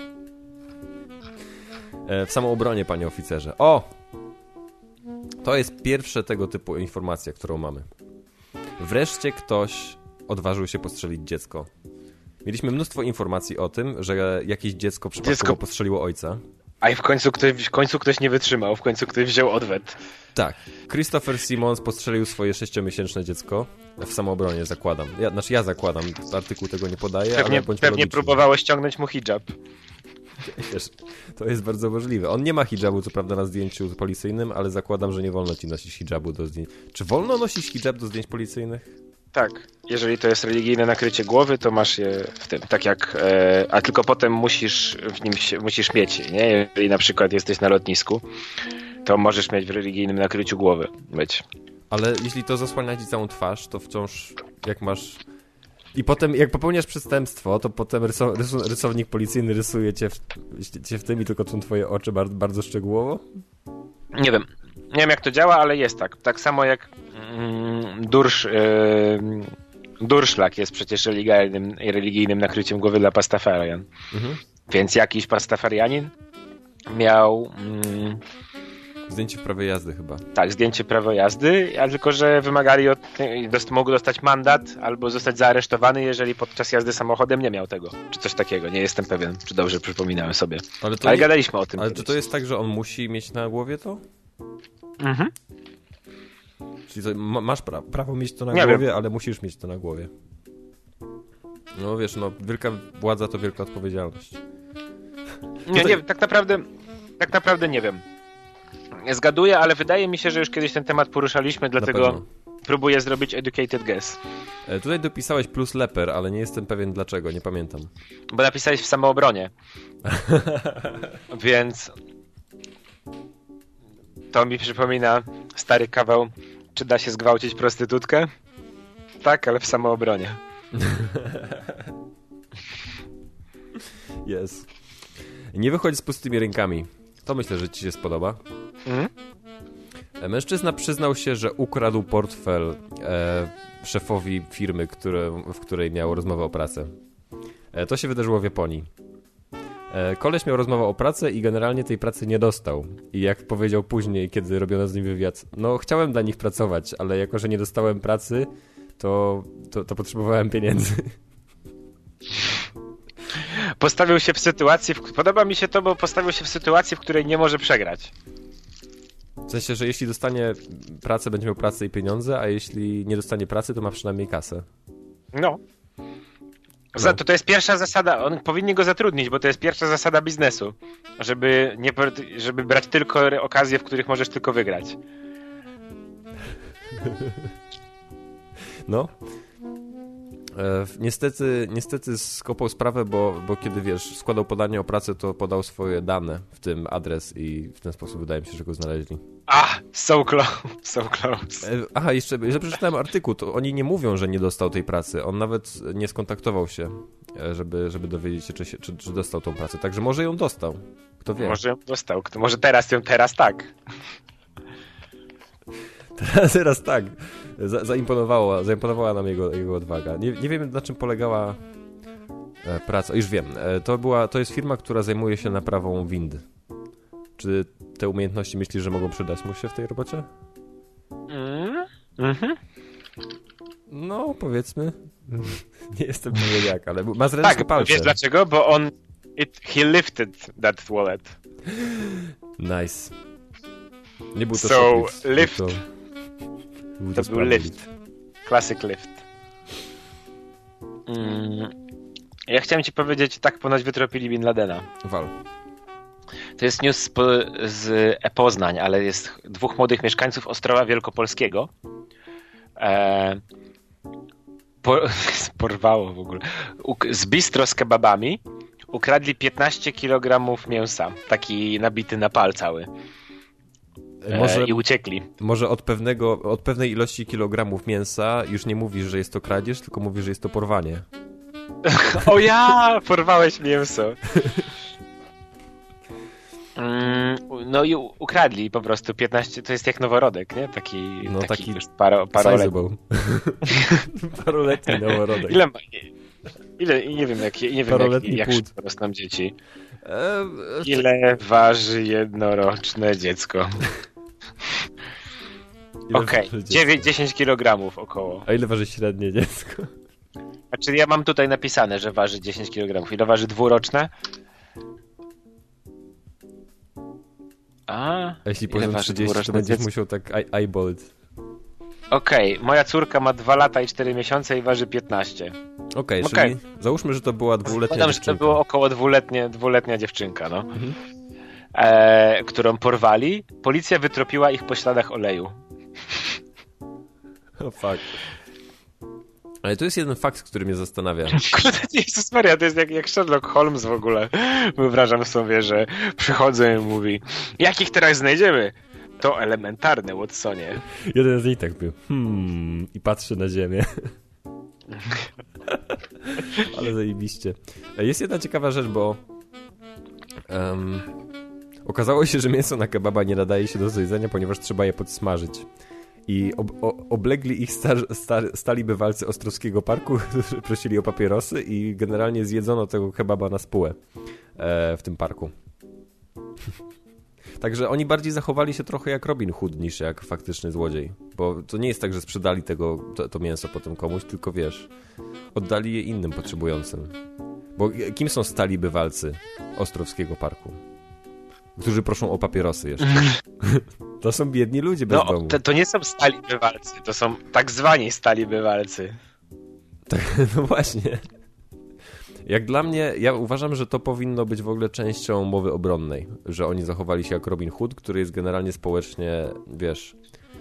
W samoobronie, panie oficerze. O! To jest pierwsza tego typu informacja, którą mamy. Wreszcie ktoś odważył się postrzelić dziecko. Mieliśmy mnóstwo informacji o tym, że jakieś dziecko przypadkowo postrzeliło ojca. A i w końcu ktoś nie wytrzymał, w końcu ktoś wziął odwet. Tak. Christopher Simmons postrzelił swoje 6-miesięczne dziecko w samoobronie, zakładam. Ja zakładam, artykuł tego nie podaje, ale pewnie próbowało ściągnąć mu hijab. Wiesz, to jest bardzo możliwe. On nie ma hijabu, co prawda, na zdjęciu policyjnym, ale zakładam, że nie wolno ci nosić hijabu do zdjęć. Czy wolno nosić hijab do zdjęć policyjnych? Tak. Jeżeli to jest religijne nakrycie głowy, to masz je w tym. Tak jak... a tylko potem musisz mieć, nie? Jeżeli na przykład jesteś na lotnisku, to możesz mieć w religijnym nakryciu głowy być. Ale jeśli to zasłania ci całą twarz, to wciąż jak masz... I potem, jak popełniasz przestępstwo, to potem rysownik policyjny rysuje cię w tym i tylko są twoje oczy bardzo szczegółowo? Nie wiem. Nie wiem, jak to działa, ale jest tak. Tak samo jak durszlak jest przecież religijnym nakryciem głowy dla Pastafarian. Mhm. Więc jakiś Pastafarianin miał... Zdjęcie w prawie jazdy chyba. Tak, zdjęcie prawo jazdy, a tylko że wymagali mógł dostać mandat albo zostać zaaresztowany, jeżeli podczas jazdy samochodem nie miał tego. Czy coś takiego, nie jestem pewien, czy dobrze przypominałem sobie. Ale gadaliśmy o tym. Ale czy to jest tak, że on musi mieć na głowie to? Mhm. Czyli to, masz prawo mieć to na głowie, ale musisz mieć to na głowie. No wiesz, no wielka władza to wielka odpowiedzialność. Nie, tak naprawdę nie wiem. Zgaduję, ale wydaje mi się, że już kiedyś ten temat poruszaliśmy, dlatego próbuję zrobić educated guess. Tutaj dopisałeś plus leper, ale nie jestem pewien dlaczego, nie pamiętam. Bo napisałeś w samoobronie. Więc to mi przypomina stary kawał, czy da się zgwałcić prostytutkę? Tak, ale w samoobronie. Yes. Nie wychodź z pustymi rękami. To myślę, że ci się spodoba. Mężczyzna przyznał się, że ukradł portfel szefowi firmy, w której miał rozmowę o pracę. To się wydarzyło w Japonii. Koleś miał rozmowę o pracę i generalnie tej pracy nie dostał. I jak powiedział później, kiedy robiono z nim wywiad, no chciałem dla nich pracować, ale jako, że nie dostałem pracy, to potrzebowałem pieniędzy. Postawił się w sytuacji, podoba mi się to, bo postawił się w sytuacji, w której nie może przegrać. W sensie, że jeśli dostanie pracę, będzie miał pracę i pieniądze, a jeśli nie dostanie pracy, to ma przynajmniej kasę. No. To jest pierwsza zasada, powinni go zatrudnić, bo to jest pierwsza zasada biznesu, żeby brać tylko okazje, w których możesz tylko wygrać. No. Niestety skopał sprawę, bo kiedy wiesz, składał podanie o pracę, to podał swoje dane, w tym adres i w ten sposób wydaje mi się, że go znaleźli. So close. Aha, jeszcze przeczytałem artykuł, to oni nie mówią, że nie dostał tej pracy. On nawet nie skontaktował się, żeby dowiedzieć się, czy dostał tą pracę. Także może ją dostał. Kto wie? Może ją dostał. Może teraz tak. Teraz tak. Zaimponowała nam jego odwaga. Nie wiem, na czym polegała praca. Już wiem. To jest firma, która zajmuje się naprawą wind. Czy te umiejętności myślisz, że mogą przydać mu się w tej robocie? No, powiedzmy. Nie jestem pewien jak, ale ma zręczne palce. Wiesz dlaczego? Bo he lifted that wallet. Nice. Nie był to lift. To był lift. Classic lift. Ja chciałem ci powiedzieć, tak ponoć wytropili Bin Ladena. Wal. To jest news z Poznań, ale jest 2 młodych mieszkańców Ostrowa Wielkopolskiego. Porwało w ogóle. Z bistro z kebabami ukradli 15 kg mięsa. Taki nabity na pal cały. I uciekli. Może od pewnej ilości kilogramów mięsa już nie mówisz, że jest to kradzież, tylko mówisz, że jest to porwanie. O ja! Porwałeś mięso. No i ukradli po prostu 15, to jest jak noworodek, nie? Taki już paroletni. Paroletni noworodek. Nie wiem jak szybko rosną dzieci. Ile waży jednoroczne dziecko? Okej, 10 kg około. A ile waży średnie dziecko? Znaczy ja mam tutaj napisane, że waży 10 kg. Ile waży dwuroczne? A jeśli powiem 30, to będziesz musiał tak eyeball it. Okej, moja córka ma 2 lata i 4 miesiące i waży 15. Okej, czyli załóżmy, że to była dwuletnia dziewczynka. Że to było około dwuletnia dziewczynka, no. Którą porwali. Policja wytropiła ich po śladach oleju. O fuck. Ale to jest jeden fakt, który mnie zastanawia. Kurde, Jezus Maria, to jest jak Sherlock Holmes w ogóle. Wyobrażam sobie, że przychodzę i mówi, jakich teraz znajdziemy? To elementarne, Watsonie. Jeden z nich tak był, i patrzy na ziemię. Ale zajebiście. Jest jedna ciekawa rzecz, bo okazało się, że mięso na kebaba nie nadaje się do zjedzenia, ponieważ trzeba je podsmażyć. I oblegli ich stali bywalcy Ostrowskiego Parku, którzy prosili o papierosy i generalnie zjedzono tego kebaba na spółę w tym parku. Także oni bardziej zachowali się trochę jak Robin Hood niż jak faktyczny złodziej. Bo to nie jest tak, że sprzedali to mięso potem komuś, tylko wiesz, oddali je innym potrzebującym. Bo kim są stali bywalcy Ostrowskiego Parku? Którzy proszą o papierosy jeszcze. To są biedni ludzie bez domu. To nie są stali bywalcy, to są tak zwani stali bywalcy. Tak, no właśnie. Jak dla mnie, ja uważam, że to powinno być w ogóle częścią mowy obronnej, że oni zachowali się jak Robin Hood, który jest generalnie społecznie, wiesz,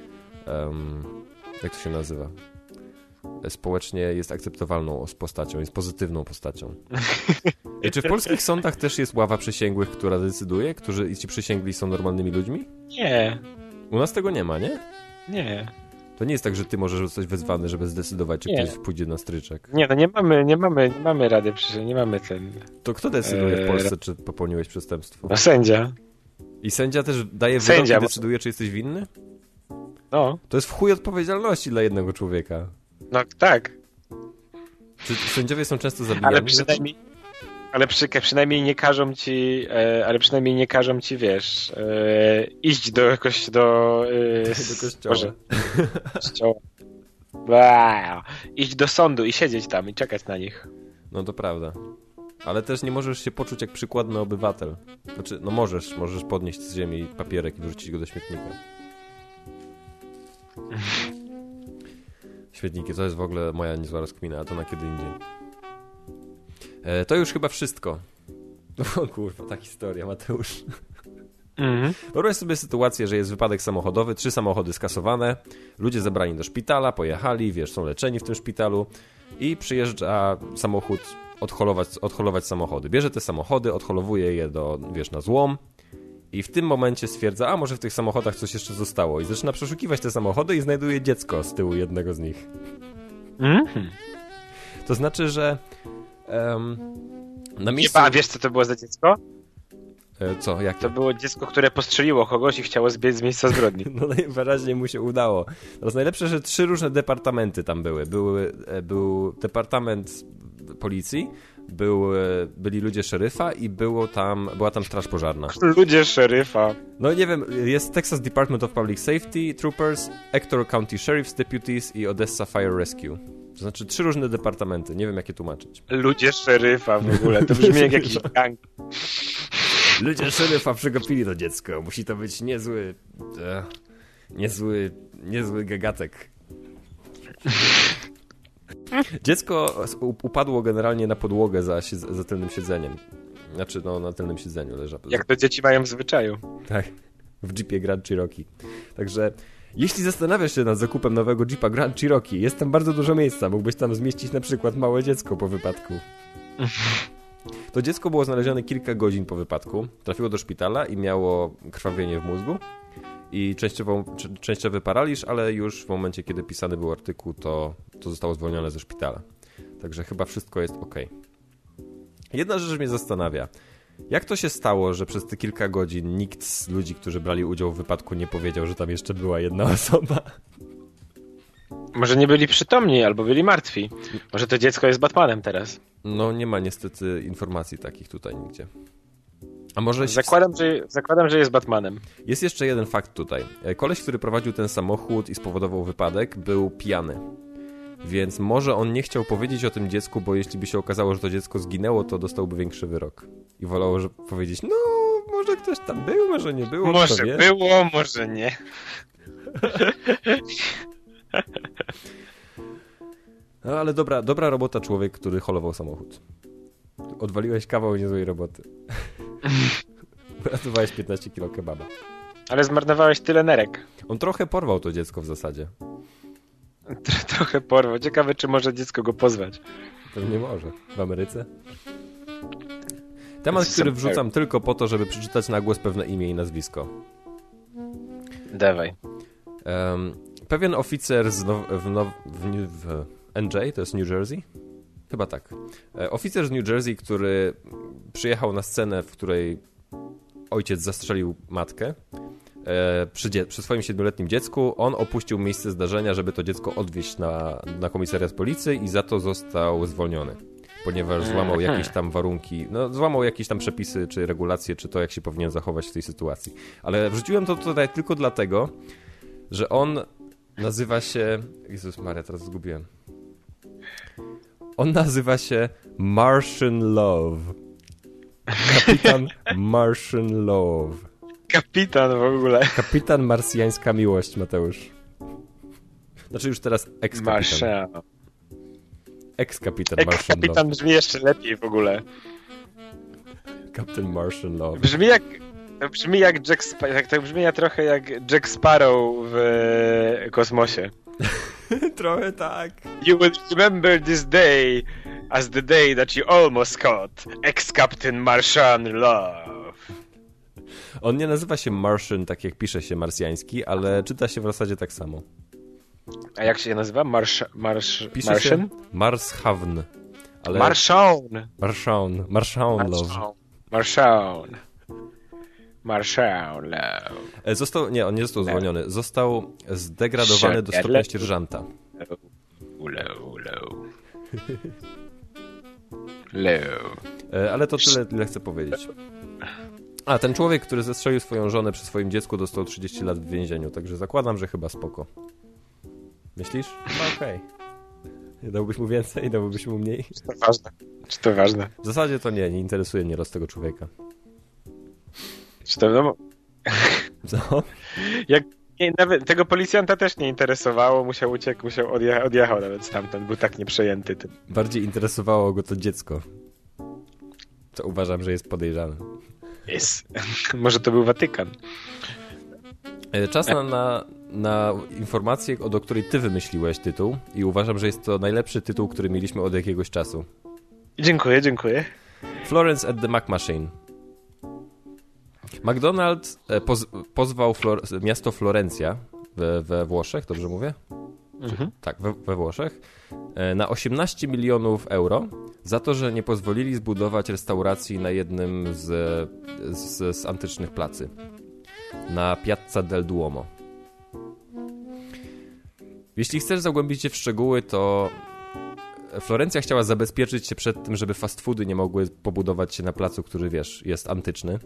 jak to się nazywa? Społecznie jest akceptowalną postacią, jest pozytywną postacią. I czy w polskich sądach też jest ława przysięgłych, która decyduje? Którzy ci przysięgli są normalnymi ludźmi? Nie. U nas tego nie ma, nie? Nie. To nie jest tak, że ty możesz zostać wezwany, żeby zdecydować, czy ktoś pójdzie na stryczek. Nie, no nie mamy rady przysięgi, nie mamy ten... To kto decyduje w Polsce, czy popełniłeś przestępstwo? No sędzia. I sędzia też daje wyrok i decyduje, czy jesteś winny? No. To jest w chuj odpowiedzialności dla jednego człowieka. No tak. Czy sędziowie są często zabijani? Ale przynajmniej nie każą ci, wiesz, iść do kościoła. Iść do sądu i siedzieć tam i czekać na nich. No to prawda. Ale też nie możesz się poczuć jak przykładny obywatel. Znaczy, no możesz podnieść z ziemi papierek i wrzucić go do śmietnika. Śmietniki to jest w ogóle moja niezła rozkmina, a to na kiedy indziej. To już chyba wszystko. O kurwa, ta historia, Mateusz. Wyobraź sobie sytuację, że jest wypadek samochodowy, 3 samochody skasowane, ludzie zebrani do szpitala, pojechali, wiesz, są leczeni w tym szpitalu i przyjeżdża samochód odholować samochody. Bierze te samochody, odholowuje je na złom i w tym momencie stwierdza, a może w tych samochodach coś jeszcze zostało i zaczyna przeszukiwać te samochody i znajduje dziecko z tyłu jednego z nich. To znaczy, że na miejscu... A wiesz, co to było za dziecko? Co? Jakie? To było dziecko, które postrzeliło kogoś i chciało zbiec z miejsca zbrodni. No najwyraźniej mu się udało. Teraz najlepsze, że 3 różne departamenty tam były. Był departament policji, byli ludzie szeryfa i była tam straż pożarna. Ludzie szeryfa. No nie wiem, jest Texas Department of Public Safety, Troopers, Ector County Sheriff's Deputies i Odessa Fire Rescue. To znaczy 3 różne departamenty, nie wiem jak je tłumaczyć. Ludzie szeryfa w ogóle, to brzmi jak jakiś gang. Ludzie szeryfa przegapili to dziecko, musi to być niezły gagatek. Dziecko upadło generalnie na podłogę za tylnym siedzeniem. Znaczy, no, na tylnym siedzeniu leżał. Jak to dzieci mają w zwyczaju. Tak, w Jeepie Grand Cherokee. Także jeśli zastanawiasz się nad zakupem nowego Jeepa Grand Cherokee, jest tam bardzo dużo miejsca. Mógłbyś tam zmieścić na przykład małe dziecko po wypadku. To dziecko było znalezione kilka godzin po wypadku. Trafiło do szpitala i miało krwawienie w mózgu i częściowy paraliż, ale już w momencie, kiedy pisany był artykuł, to zostało zwolnione ze szpitala. Także chyba wszystko jest ok. Jedna rzecz mnie zastanawia. Jak to się stało, że przez te kilka godzin nikt z ludzi, którzy brali udział w wypadku, nie powiedział, że tam jeszcze była jedna osoba? Może nie byli przytomni, albo byli martwi. Może to dziecko jest Batmanem teraz. No nie ma niestety informacji takich tutaj nigdzie. A może... Zakładam, że jest Batmanem. Jest jeszcze jeden fakt tutaj. Koleś, który prowadził ten samochód i spowodował wypadek, był pijany. Więc może on nie chciał powiedzieć o tym dziecku, bo jeśli by się okazało, że to dziecko zginęło, to dostałby większy wyrok. I wolał powiedzieć, no może ktoś tam był, może nie było. Może było, może nie. No ale dobra robota, człowiek, który holował samochód. Odwaliłeś kawał niezłej roboty. Uratowałeś 15 kilo kebaba. Ale zmarnowałeś tyle nerek. On trochę porwał to dziecko w zasadzie. Trochę porwał. Ciekawe, czy może dziecko go pozwać. Pewnie może. W Ameryce. Temat, który wrzucam tylko po to, żeby przeczytać na głos pewne imię i nazwisko. Dawaj. Pewien oficer w NJ, to jest New Jersey? Chyba tak. Oficer z New Jersey, który przyjechał na scenę, w której ojciec zastrzelił matkę przy swoim 7-letnim dziecku, on opuścił miejsce zdarzenia, żeby to dziecko odwieźć na komisariat policji i za to został zwolniony, ponieważ złamał jakieś tam warunki, złamał jakieś tam przepisy czy regulacje, czy to jak się powinien zachować w tej sytuacji. Ale wrzuciłem to tutaj tylko dlatego, że on nazywa się... Jezus Maria, teraz zgubiłem. On nazywa się Martian Love. Kapitan Martian Love. Kapitan w ogóle. Kapitan Marsjańska Miłość, Mateusz. Znaczy już teraz ex-kapitan. Ex-kapitan Martian Love. Kapitan brzmi jeszcze lepiej w ogóle. Captain Martian Love. Brzmi jak Jack Sparrow. Tak brzmi trochę jak Jack Sparrow w kosmosie. Trochę tak. You will remember this day as the day that you almost caught ex-Captain Martian Love. On nie nazywa się Martian, tak jak pisze się marsjański, ale czyta się w zasadzie tak samo. A jak się nazywa? Pisze Martian? się Marshavn. Ale... Martian Love. Martian Love. On nie został zwolniony. Został zdegradowany do stopnia sierżanta. Ale to tyle, ile chcę powiedzieć. A, ten człowiek, który zestrzelił swoją żonę przy swoim dziecku, dostał 30 lat w więzieniu, także zakładam, że chyba spoko. Myślisz? No okej. Dałbyś mu więcej, dałbyś mu mniej? Czy to ważne? W zasadzie to nie interesuje mnie los tego człowieka. Czy to Co? Nawet tego policjanta też nie interesowało, musiał uciekł, odjechał nawet stamtąd, był tak nieprzejęty tym. Bardziej interesowało go to dziecko. Co uważam, że jest podejrzane. Może to był Watykan. Czas na informację, do której ty wymyśliłeś tytuł i uważam, że jest to najlepszy tytuł, który mieliśmy od jakiegoś czasu. Dziękuję. Florence at the McMachine. McDonald's pozwał miasto Florencja we Włoszech, dobrze mówię? Tak, we Włoszech, na 18 milionów euro za to, że nie pozwolili zbudować restauracji na jednym z antycznych placy, na Piazza del Duomo. Jeśli chcesz zagłębić się w szczegóły, to Florencja chciała zabezpieczyć się przed tym, żeby fast foody nie mogły pobudować się na placu, który, jest antyczny.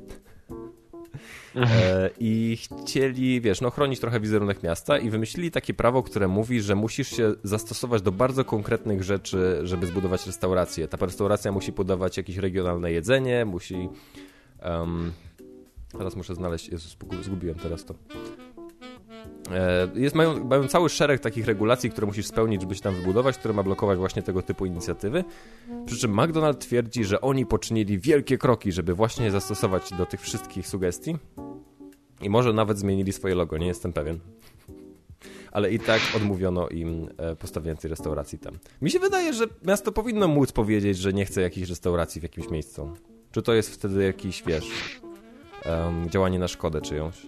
I chcieli, chronić trochę wizerunek miasta i wymyślili takie prawo, które mówi, że musisz się zastosować do bardzo konkretnych rzeczy, żeby zbudować restaurację. Ta restauracja musi podawać jakieś regionalne jedzenie, musi... teraz muszę znaleźć... Jezus, zgubiłem teraz to. Mają cały szereg takich regulacji, które musisz spełnić, żeby się tam wybudować, które ma blokować właśnie tego typu inicjatywy. Przy czym McDonald's twierdzi, że oni poczynili wielkie kroki, żeby właśnie zastosować do tych wszystkich sugestii. I może nawet zmienili swoje logo, nie jestem pewien. Ale i tak odmówiono im postawienia tej restauracji tam. Mi się wydaje, że miasto powinno móc powiedzieć, że nie chce jakiejś restauracji w jakimś miejscu. Czy to jest wtedy jakiś, wiesz, działanie na szkodę czyjąś?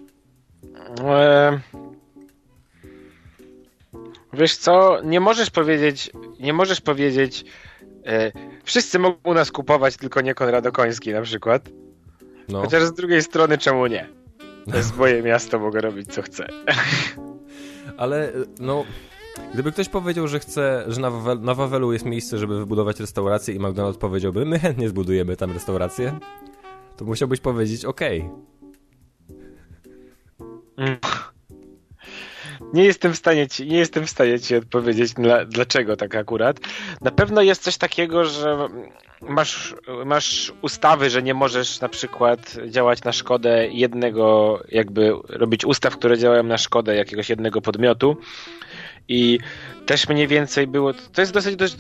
Wiesz co, nie możesz powiedzieć wszyscy mogą u nas kupować, tylko nie Konrad Okoński na przykład. No. Chociaż z drugiej strony czemu nie? To jest moje miasto, mogę robić co chcę. Ale no, gdyby ktoś powiedział, że chce, że na Wawelu jest miejsce, żeby wybudować restaurację i McDonald's powiedziałby, my chętnie zbudujemy tam restaurację, to musiałbyś powiedzieć okej. Nie jestem w stanie ci odpowiedzieć, dlaczego tak akurat. Na pewno jest coś takiego, że masz ustawy, że nie możesz na przykład działać na szkodę jednego, jakby robić ustaw, które działają na szkodę jakiegoś jednego podmiotu. I też mniej więcej było, to jest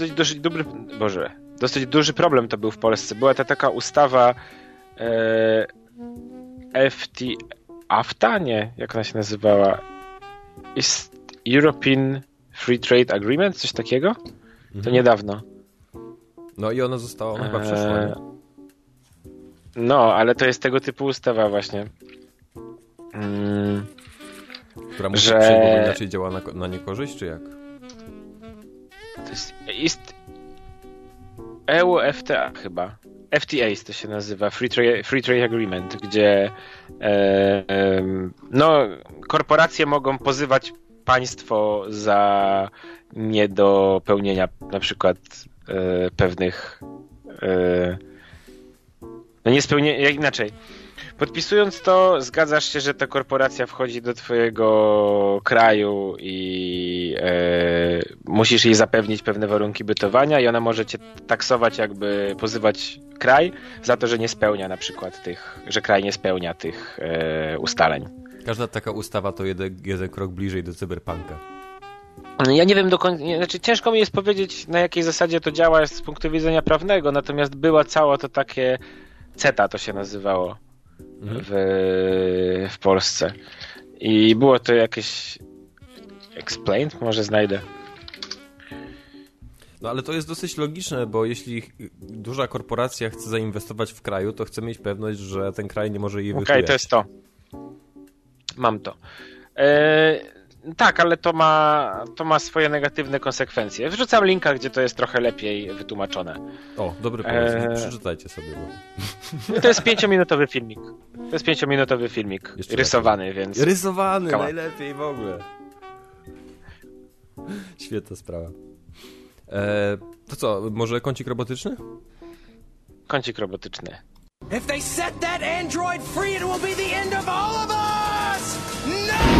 dosyć duży problem to był w Polsce. Była ta taka ustawa AFTA, nie? Jak ona się nazywała? Jest European Free Trade Agreement, coś takiego? To niedawno. No i ona chyba przeszła, nie? No, ale to jest tego typu ustawa właśnie. Która musi że inaczej działa na niekorzyść, czy jak? To jest EU-FTA chyba. FTA to się nazywa, Free Trade Agreement, gdzie korporacje mogą pozywać państwo za niedopełnienia na przykład pewnych niespełnienia, inaczej. Podpisując to, zgadzasz się, że ta korporacja wchodzi do twojego kraju i musisz jej zapewnić pewne warunki bytowania i ona może cię taksować, jakby pozywać kraj za to, że nie spełnia na przykład że kraj nie spełnia tych ustaleń. Każda taka ustawa to jeden krok bliżej do cyberpunka. Ja nie wiem do końca, ciężko mi jest powiedzieć, na jakiej zasadzie to działa z punktu widzenia prawnego, natomiast była cała to takie CETA to się nazywało w Polsce. I było to jakieś explained, może znajdę. No ale to jest dosyć logiczne, bo jeśli duża korporacja chce zainwestować w kraju, to chce mieć pewność, że ten kraj nie może jej wychujać. Okej, to jest to. Mam to. Tak, ale to ma swoje negatywne konsekwencje. Wrzucam linka, gdzie to jest trochę lepiej wytłumaczone. O, dobry pomysł. Przeczytajcie sobie go. To jest 5-minutowy filmik. Jeszcze rysowany, lepiej. Więc... Rysowany, najlepiej w ogóle. Świetna sprawa. To co, może kącik robotyczny? Kącik robotyczny. If they set that android free, it will be the end of all of us! No!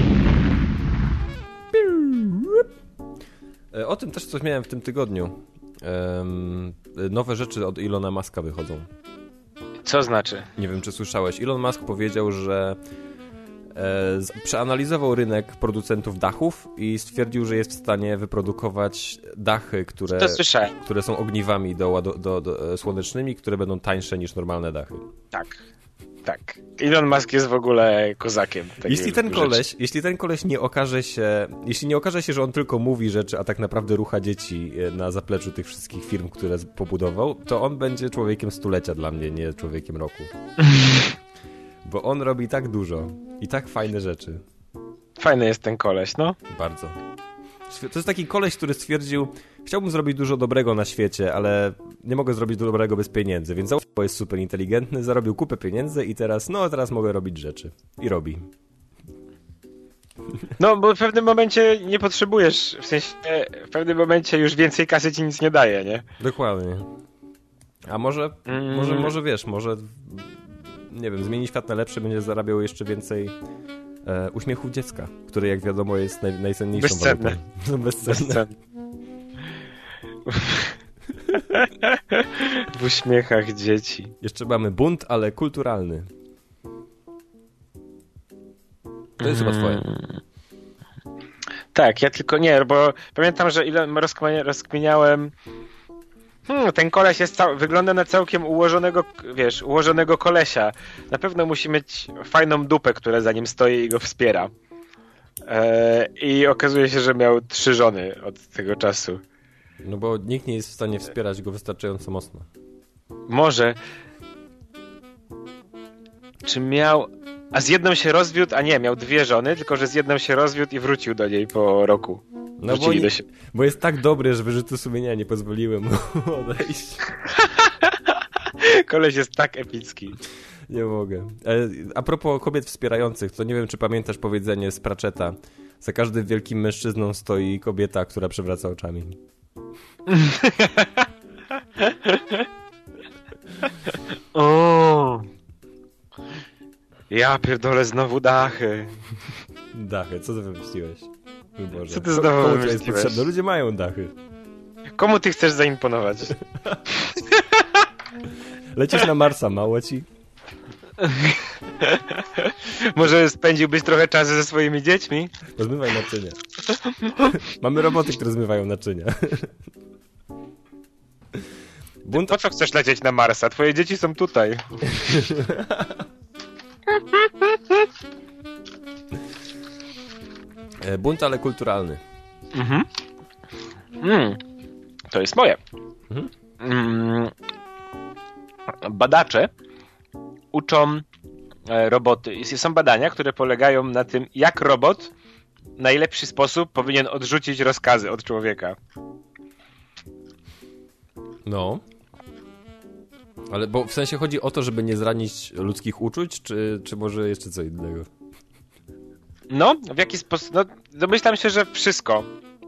O tym też coś miałem w tym tygodniu. Nowe rzeczy od Elona Muska wychodzą. Co znaczy? Nie wiem, czy słyszałeś. Elon Musk powiedział, że przeanalizował rynek producentów dachów i stwierdził, że jest w stanie wyprodukować dachy, które są ogniwami słonecznymi, które będą tańsze niż normalne dachy. Tak. Elon Musk jest w ogóle kozakiem. Jeśli ten koleś nie okaże się, że on tylko mówi rzeczy, a tak naprawdę rucha dzieci na zapleczu tych wszystkich firm, które pobudował, to on będzie człowiekiem stulecia dla mnie, nie człowiekiem roku. Bo on robi tak dużo i tak fajne rzeczy. Fajny jest ten koleś, no. Bardzo. To jest taki koleś, który stwierdził, chciałbym zrobić dużo dobrego na świecie, ale nie mogę zrobić dobrego bez pieniędzy, więc bo jest super inteligentny, zarobił kupę pieniędzy i teraz mogę robić rzeczy. I robi. No, bo w pewnym momencie nie potrzebujesz, w sensie w pewnym momencie już więcej kasy ci nic nie daje, nie? Dokładnie. A może wiesz, nie wiem, zmieni świat na lepszy, będzie zarabiał jeszcze więcej uśmiechu dziecka, który jak wiadomo jest najcenniejszą walutą. Bezcenne. W uśmiechach dzieci. Jeszcze mamy bunt, ale kulturalny. To jest chyba twoje. Tak, ja tylko nie, bo pamiętam, że ile rozkminiałem. Ten koleś wygląda na całkiem ułożonego kolesia. Na pewno musi mieć fajną dupę, która za nim stoi i go wspiera. I okazuje się, że miał 3 żony od tego czasu. No bo nikt nie jest w stanie wspierać go wystarczająco mocno. Może. Czy miał... A z jedną się rozwiódł, a nie, miał 2 żony, tylko że z jedną się rozwiódł i wrócił do niej po roku. No bo jest tak dobry, że wyrzuty sumienia nie pozwoliły mu odejść. Koleś jest tak epicki. Nie mogę. A propos kobiet wspierających, to nie wiem, czy pamiętasz powiedzenie z Pratchetta. Za każdym wielkim mężczyzną stoi kobieta, która przewraca oczami. O! Ja pierdolę, znowu dachy. Dachy, co ty wymyśliłeś? Boże. Co ty znowu Komu wymyśliłeś? jest potrzebne? Ludzie mają dachy. Komu ty chcesz zaimponować? Lecisz na Marsa, mało ci? Może spędziłbyś trochę czasu ze swoimi dziećmi? Rozmywaj naczynia. Mamy roboty, które zmywają naczynia. Po co chcesz lecieć na Marsa? Twoje dzieci są tutaj. Bunt, ale kulturalny. To jest moje. Badacze uczą roboty. Są badania, które polegają na tym, jak robot w najlepszy sposób powinien odrzucić rozkazy od człowieka. No. Ale bo w sensie chodzi o to, żeby nie zranić ludzkich uczuć, czy może jeszcze co innego? No, w jaki sposób? No, domyślam się, że wszystko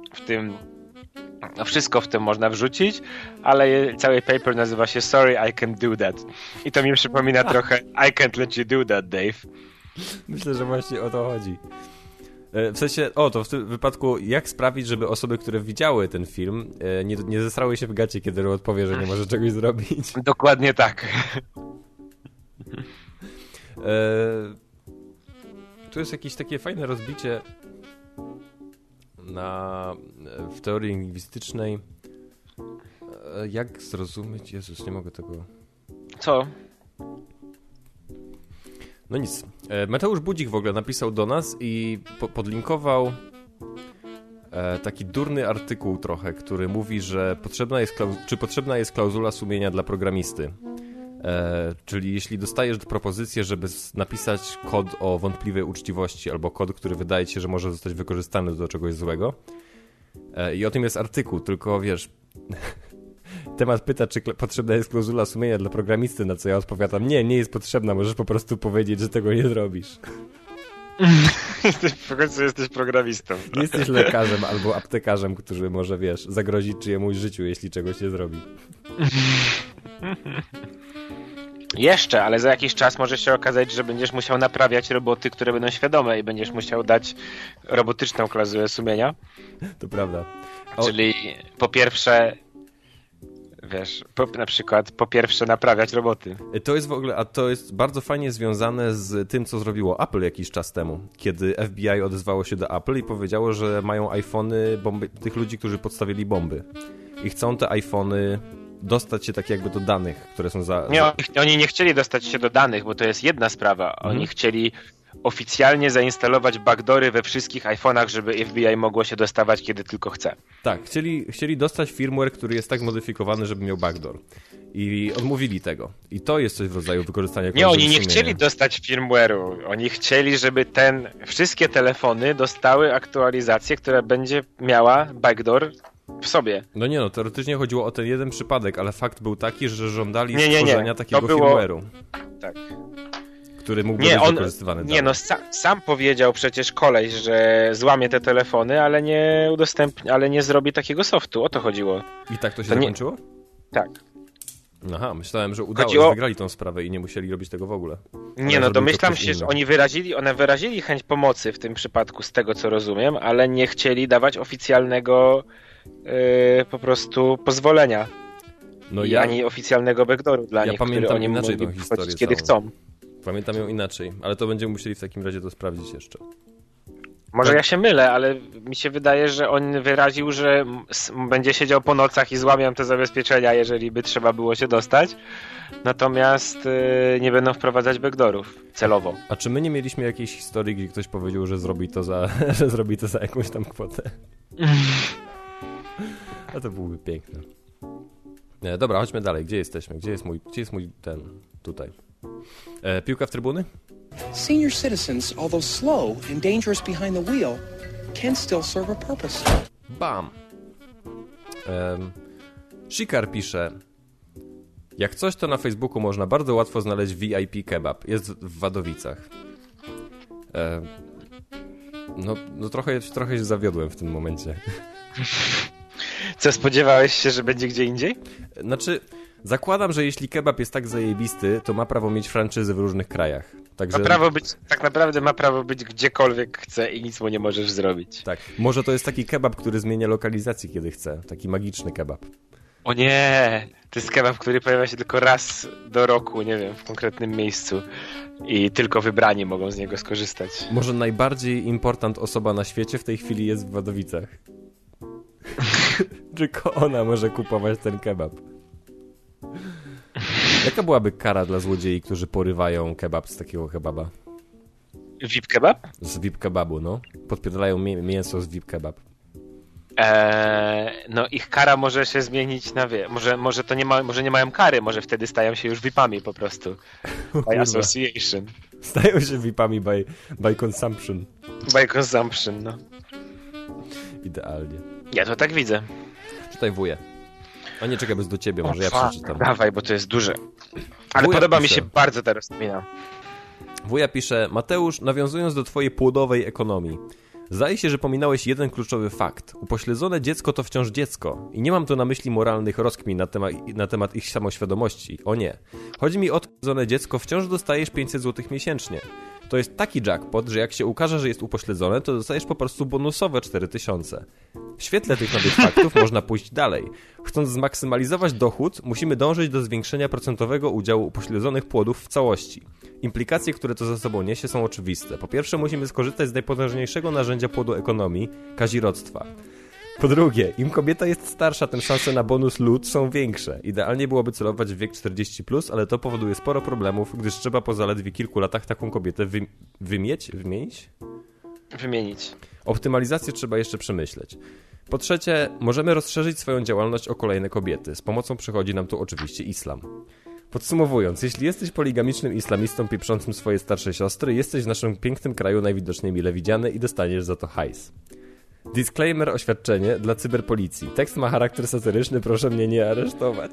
w tym można wrzucić, ale cały paper nazywa się Sorry, I Can't Do That. I to mi przypomina trochę I Can't Let You Do That, Dave. Myślę, że właśnie o to chodzi. W sensie, to w tym wypadku, jak sprawić, żeby osoby, które widziały ten film, nie zesrały się w gacie, kiedy robot powie, że nie może czegoś zrobić. Dokładnie tak. Tu jest jakieś takie fajne rozbicie w teorii lingwistycznej. Jak zrozumieć? Jezus, nie mogę tego... Co? No nic. Mateusz Budzik w ogóle napisał do nas i podlinkował taki durny artykuł trochę, który mówi, że potrzebna jest klauzula sumienia dla programisty. Czyli jeśli dostajesz propozycję, żeby napisać kod o wątpliwej uczciwości albo kod, który wydaje ci się, że może zostać wykorzystany do czegoś złego. I o tym jest artykuł, tylko wiesz... Temat pyta, czy potrzebna jest klauzula sumienia dla programisty, na co ja odpowiadam, nie jest potrzebna, możesz po prostu powiedzieć, że tego nie zrobisz. W końcu jesteś programistą. Nie jesteś lekarzem albo aptekarzem, który może, zagrozić czyjemuś życiu, jeśli czegoś nie zrobi. Jeszcze, ale za jakiś czas może się okazać, że będziesz musiał naprawiać roboty, które będą świadome i będziesz musiał dać robotyczną klauzulę sumienia. To prawda. Czyli po pierwsze... na przykład po pierwsze naprawiać roboty. To jest w ogóle, to jest bardzo fajnie związane z tym, co zrobiło Apple jakiś czas temu, kiedy FBI odezwało się do Apple i powiedziało, że mają iPhony tych ludzi, którzy podstawili bomby. I chcą te iPhony dostać się tak jakby do danych, które są Oni nie chcieli dostać się do danych, bo to jest jedna sprawa. Oni chcieli oficjalnie zainstalować backdoory we wszystkich iPhone'ach, żeby FBI mogło się dostawać, kiedy tylko chce. Tak, chcieli dostać firmware, który jest tak modyfikowany, żeby miał backdoor. I odmówili tego. I to jest coś w rodzaju wykorzystania Nie, oni nie chcieli dostać firmware'u. Oni chcieli, żeby wszystkie telefony dostały aktualizację, która będzie miała backdoor w sobie. No teoretycznie chodziło o ten jeden przypadek, ale fakt był taki, że żądali stworzenia takiego firmware'u. Tak. Który mógł być wykorzystywany. Sam powiedział przecież koleś, że złamie te telefony, ale nie zrobi takiego softu. O to chodziło. I tak to się zakończyło? Tak. Aha, myślałem, że wygrali tą sprawę i nie musieli robić tego w ogóle. Domyślam się, że one wyrazili chęć pomocy w tym przypadku, z tego co rozumiem, ale nie chcieli dawać oficjalnego po prostu pozwolenia. Ani oficjalnego backdooru dla nich, który oni mogli wchodzić, kiedy chcą. Pamiętam ją inaczej, ale to będziemy musieli w takim razie to sprawdzić jeszcze. Może ja się mylę, ale mi się wydaje, że on wyraził, że będzie siedział po nocach i złamią te zabezpieczenia, jeżeli by trzeba było się dostać. Natomiast nie będą wprowadzać backdoorów celowo. A czy my nie mieliśmy jakiejś historii, gdzie ktoś powiedział, że zrobi to za, jakąś tam kwotę? A to byłoby piękne. Dobra, chodźmy dalej. Gdzie jesteśmy? Gdzie jest mój ten? Tutaj. Piłka w trybuny? Senior citizens, although slow and dangerous behind the wheel, can still serve a purpose. Bam! Shikar pisze: jak coś, to na Facebooku można bardzo łatwo znaleźć VIP kebab. Jest w Wadowicach. No trochę się zawiodłem w tym momencie. Co, spodziewałeś się, że będzie gdzie indziej? Znaczy, zakładam, że jeśli kebab jest tak zajebisty, to ma prawo mieć franczyzy w różnych krajach. Także... Tak naprawdę ma prawo być gdziekolwiek chce i nic mu nie możesz zrobić. Tak, może to jest taki kebab, który zmienia lokalizację, kiedy chce. Taki magiczny kebab. O nie! To jest kebab, który pojawia się tylko raz do roku, nie wiem, w konkretnym miejscu. I tylko wybrani mogą z niego skorzystać. Może najbardziej important osoba na świecie w tej chwili jest w Wadowicach. Tylko ona może kupować ten kebab. Jaka byłaby kara dla złodziei, którzy porywają kebab z takiego kebaba? VIP kebab? Z VIP kebabu, no. Podpierdalają mięso z VIP kebab. No ich kara może się zmienić na może to może nie mają kary, może wtedy stają się już VIP-ami po prostu. By association. Stają się VIP-ami by consumption. By consumption, no. Idealnie. Ja to tak widzę. Czytaj wuje. A nie, czekaj, bez do ciebie, może ja przeczytam. Dawaj, bo to jest duże. Ale Wuja podoba pisze. mi się bardzo ta rozkmina. Wuja pisze: Mateusz, nawiązując do twojej płodowej ekonomii. Zdaje się, że pominąłeś jeden kluczowy fakt. Upośledzone dziecko to wciąż dziecko. I nie mam tu na myśli moralnych rozkmin na temat ich samoświadomości. O nie. Chodzi mi o to, że upośledzone dziecko wciąż dostajesz 500 zł miesięcznie. To jest taki jackpot, że jak się ukaże, że jest upośledzone, to dostajesz po prostu bonusowe 4000. W świetle tych nowych faktów można pójść dalej. Chcąc zmaksymalizować dochód, musimy dążyć do zwiększenia procentowego udziału upośledzonych płodów w całości. Implikacje, które to za sobą niesie, są oczywiste. Po pierwsze, musimy skorzystać z najpotężniejszego narzędzia płodu ekonomii – kazirodztwa. Po drugie, im kobieta jest starsza, tym szanse na bonus lud są większe. Idealnie byłoby celować w wiek 40+, ale to powoduje sporo problemów, gdyż trzeba po zaledwie kilku latach taką kobietę wymienić. Optymalizację trzeba jeszcze przemyśleć. Po trzecie, możemy rozszerzyć swoją działalność o kolejne kobiety. Z pomocą przychodzi nam tu oczywiście islam. Podsumowując, jeśli jesteś poligamicznym islamistą pieprzącym swoje starsze siostry, jesteś w naszym pięknym kraju najwidoczniej mile widziany i dostaniesz za to hajs. Disclaimer, oświadczenie dla cyberpolicji. Tekst ma charakter satyryczny, proszę mnie nie aresztować.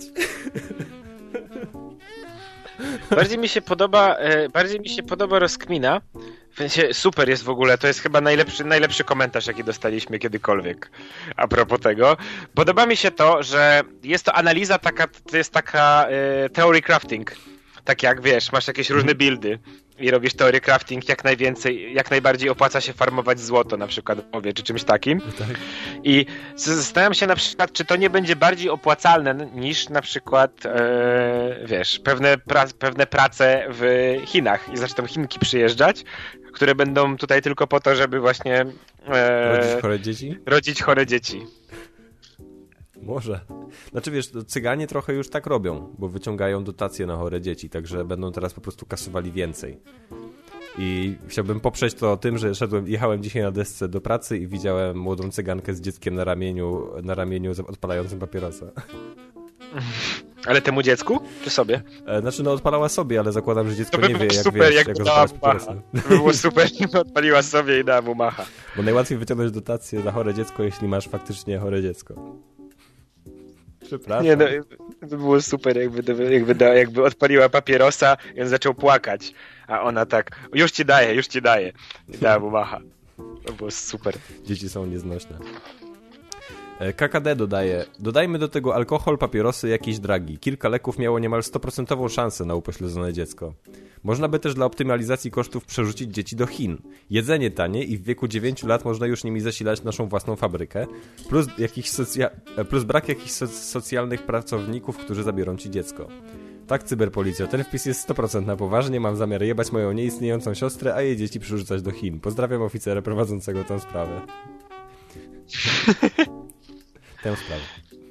Bardziej mi się podoba rozkmina. W sensie super jest w ogóle, to jest chyba najlepszy komentarz, jaki dostaliśmy kiedykolwiek a propos tego. Podoba mi się to, że jest to analiza to jest taka theory crafting. Tak jak wiesz, masz jakieś różne buildy i robisz theory crafting, jak najbardziej opłaca się farmować złoto na przykład czy czymś takim. Tak. I zastanawiam się na przykład, czy to nie będzie bardziej opłacalne niż na przykład wiesz, pewne prace w Chinach i zaczną Chinki przyjeżdżać, które będą tutaj tylko po to, żeby właśnie rodzić chore dzieci. Może. Znaczy wiesz, Cyganie trochę już tak robią, bo wyciągają dotacje na chore dzieci, także będą teraz po prostu kasowali więcej. I chciałbym poprzeć to tym, że jechałem dzisiaj na desce do pracy i widziałem młodą Cygankę z dzieckiem na ramieniu odpalającym papierosa. Ale temu dziecku? Czy sobie? Znaczy, no odpalała sobie, ale zakładam, że dziecko nie wie, jak odpalać papierosa. To by było super, jakby odpaliła sobie i dała mu macha. Bo najłatwiej wyciągnąć dotację za chore dziecko, jeśli masz faktycznie chore dziecko. Przepraszam. Nie no, to by było super, jakby odpaliła papierosa i on zaczął płakać, a ona tak, już ci daję. I dała mu macha. To było super. Dzieci są nieznośne. KKD dodaje: dodajmy do tego alkohol, papierosy, jakieś dragi. Kilka leków miało niemal 100% szansę na upośledzone dziecko. Można by też dla optymalizacji kosztów przerzucić dzieci do Chin. Jedzenie tanie i w wieku 9 lat można już nimi zasilać naszą własną fabrykę, plus brak jakichś socjalnych pracowników, którzy zabiorą ci dziecko. Tak, cyberpolicja, ten wpis jest 100% na poważnie, mam zamiar jebać moją nieistniejącą siostrę, a jej dzieci przerzucać do Chin. Pozdrawiam oficera prowadzącego tę sprawę. Tę sprawę.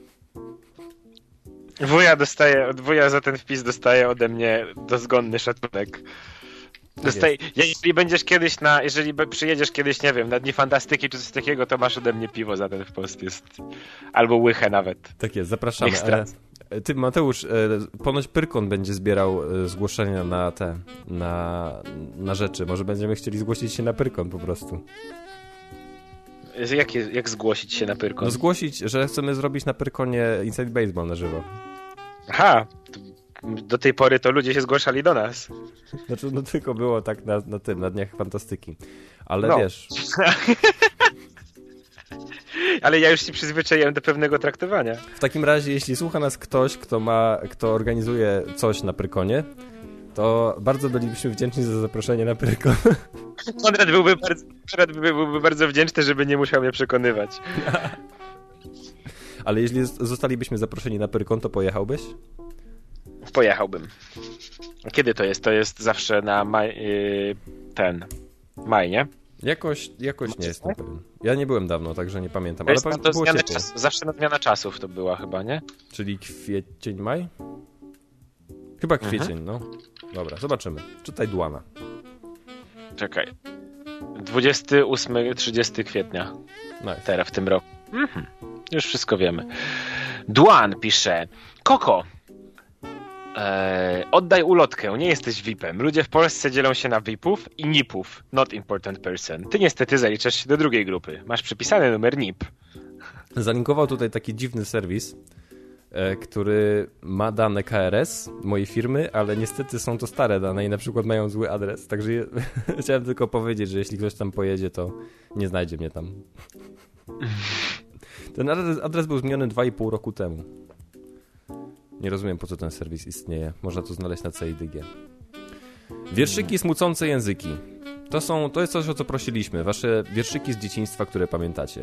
Wuja za ten wpis dostaje ode mnie dozgonny szacunek. Jeżeli przyjedziesz kiedyś, nie wiem, na Dni Fantastyki czy coś takiego, to masz ode mnie piwo za ten post. Albo łychę nawet. Tak jest, zapraszamy. Ale ty, Mateusz, ponoć Pyrkon będzie zbierał zgłoszenia na rzeczy. Może będziemy chcieli zgłosić się na Pyrkon po prostu. Jak zgłosić się na Pyrkon? No zgłosić, że chcemy zrobić na Pyrkonie Inside Baseball na żywo. Aha, do tej pory to ludzie się zgłaszali do nas. Znaczy, no tylko było tak na Dniach Fantastyki. Ale wiesz... Ale ja już się przyzwyczaiłem do pewnego traktowania. W takim razie, jeśli słucha nas ktoś, kto organizuje coś na Pyrkonie, to bardzo bylibyśmy wdzięczni za zaproszenie na Pyrkon. Konrad byłby bardzo wdzięczny, żeby nie musiał mnie przekonywać. Ale jeśli zostalibyśmy zaproszeni na Pyrkon, to pojechałbyś? Pojechałbym. A kiedy to jest? To jest zawsze na maj, nie? Jakoś nie jestem pewien. Ja nie byłem dawno, także nie pamiętam. To Ale jest pamiętam, było ciepło. zawsze na zmiana czasów to była chyba, nie? Czyli kwiecień, maj? Chyba kwiecień, no. Dobra, zobaczymy. Czytaj Dłana. Czekaj. 28-30 kwietnia. Nice. Teraz w tym roku. Już wszystko wiemy. Dwan pisze: Koko, oddaj ulotkę, nie jesteś VIP-em. Ludzie w Polsce dzielą się na VIP-ów i NIP-ów. Not important person. Ty niestety zaliczasz się do drugiej grupy. Masz przypisany numer NIP. Zalinkował tutaj taki dziwny serwis, który ma dane KRS mojej firmy, ale niestety są to stare dane i na przykład mają zły adres. Także chciałem tylko powiedzieć, że jeśli ktoś tam pojedzie, to nie znajdzie mnie tam. Ten adres był zmieniony 2,5 roku temu. Nie rozumiem, po co ten serwis istnieje. Można to znaleźć na CIDG. Wierszyki smucące języki. To jest coś, o co prosiliśmy. Wasze wierszyki z dzieciństwa, które pamiętacie.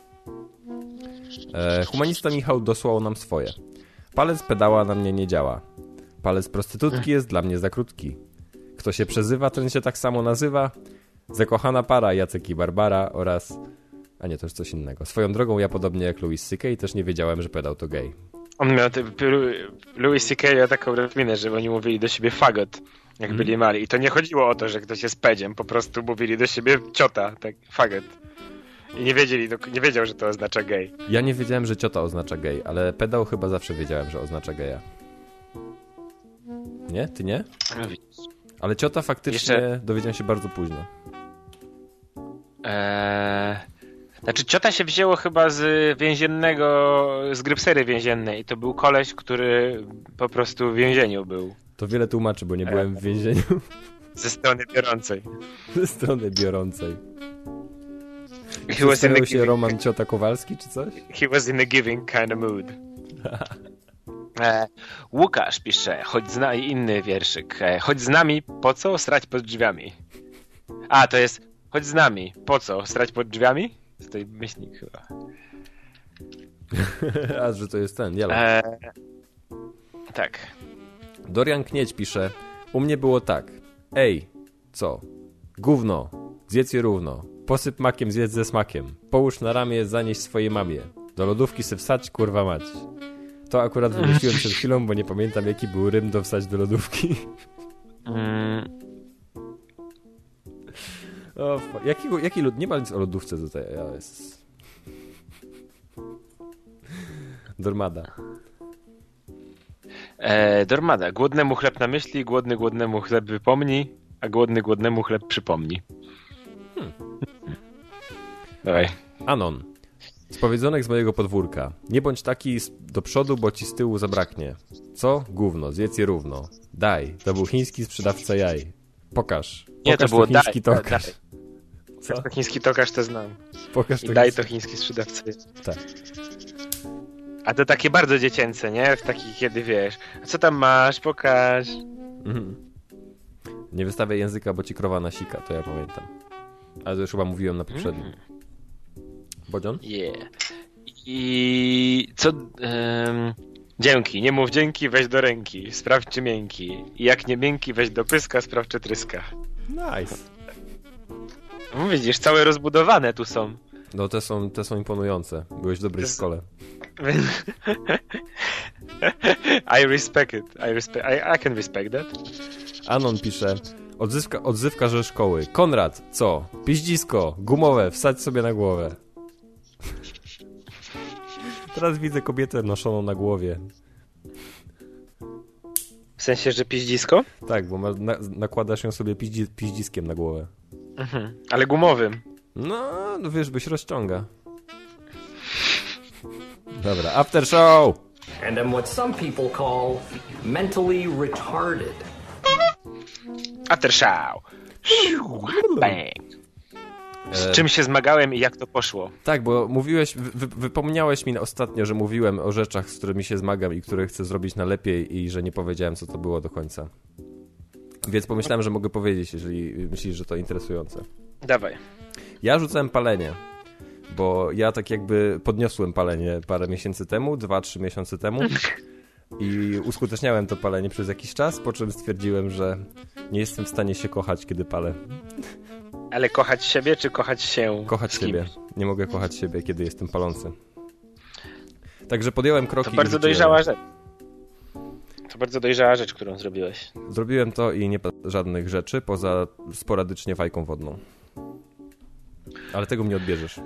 Humanista Michał dosłał nam swoje. Palec pedała na mnie nie działa. Palec prostytutki jest dla mnie za krótki. Kto się przezywa, ten się tak samo nazywa. Zakochana para Jacek i Barbara oraz... A nie, to jest coś innego. Swoją drogą ja podobnie jak Louis C.K. też nie wiedziałem, że pedał to gej. On miał Louis C.K. miał taką rozminę, że oni mówili do siebie fagot, jak byli mali. I to nie chodziło o to, że ktoś jest pedziem, po prostu mówili do siebie ciota, tak, fagot. I nie wiedział, że to oznacza gej. Ja nie wiedziałem, że ciota oznacza gej, ale pedał chyba zawsze wiedziałem, że oznacza geja. Nie? Ty nie? No widzisz. Ale ciota faktycznie dowiedziałem się bardzo późno. Znaczy ciota się wzięło chyba z grypsery więziennej i to był koleś, który po prostu w więzieniu był. To wiele tłumaczy, bo nie byłem w więzieniu. Ze strony biorącej. Ze strony biorącej. Przedstawiał się Roman Ciota Kowalski, czy coś? He was in a giving kind of mood. Łukasz pisze, i inny wierszyk. Chodź z nami, po co srać pod drzwiami? A, to jest, chodź z nami, po co srać pod drzwiami? To jest myślnik chyba. A, że to jest ten, dialog. Tak. Dorian Knieć pisze, u mnie było tak. Ej, co? Gówno, zjedz je równo. Posyp makiem, zjedz ze smakiem. Połóż na ramię, zanieś swojej mamie. Do lodówki se wsać, kurwa mać. To akurat wymyśliłem przed chwilą, bo nie pamiętam, jaki był rym do wsać do lodówki. O, jaki lód? Nie ma nic o lodówce tutaj. Jest... Dormada. Dormada. Głodnemu chleb na myśli, głodny głodnemu chleb wypomni, a głodny głodnemu chleb przypomni. Dawaj. Anon. Z powiedzonek z mojego podwórka. Nie bądź taki do przodu, bo ci z tyłu zabraknie. Co? Gówno, zjedz je równo. Daj, to był chiński sprzedawca jaj. Pokaż. Nie, to było chiński tokarz. Co? To chiński tokarz to znam. Pokaż to. I daj, to chiński sprzedawca. Tak. A to takie bardzo dziecięce, nie? W takich, kiedy wiesz, a co tam masz? Pokaż. Nie wystawiaj języka, bo ci krowa nasika, to ja pamiętam. Ale to już chyba mówiłem na poprzednim. Bodzion? Yeah. I co... Dzięki, nie mów dzięki, weź do ręki. Sprawdź czy miękki. I jak nie miękki, weź do pyska, sprawdź czy tryska. Nice. No, widzisz, całe rozbudowane tu są. No te są imponujące. Byłeś w dobrej szkole. I respect it. I can respect that. Anon pisze, odzywka ze szkoły. Konrad, co? Piździsko, gumowe, wsadź sobie na głowę. Teraz widzę kobietę noszoną na głowie. W sensie, że piździsko? Tak, bo nakładasz ją sobie piździskiem na głowę. Mhm. Ale gumowym. No wiesz, byś rozciąga. Dobra, after show! And I'm what some people call mentally retarded. After show. Bang. Z czym się zmagałem i jak to poszło? Tak, bo mówiłeś, wypomniałeś mi ostatnio, że mówiłem o rzeczach, z którymi się zmagam i które chcę zrobić na lepiej i że nie powiedziałem, co to było do końca. Więc pomyślałem, że mogę powiedzieć, jeżeli myślisz, że to interesujące. Dawaj. Ja rzucałem palenie, bo ja tak jakby podniosłem palenie parę miesięcy temu, 2-3 miesiące temu i uskuteczniałem to palenie przez jakiś czas, po czym stwierdziłem, że nie jestem w stanie się kochać, kiedy palę. Ale kochać siebie, czy kochać się? Kochać siebie. Nie mogę kochać siebie, kiedy jestem palący. Także podjąłem kroki. To bardzo dojrzała rzecz. To bardzo dojrzała rzecz, którą zrobiłeś. Zrobiłem to i nie żadnych rzeczy, poza sporadycznie fajką wodną. Ale tego mnie odbierzesz.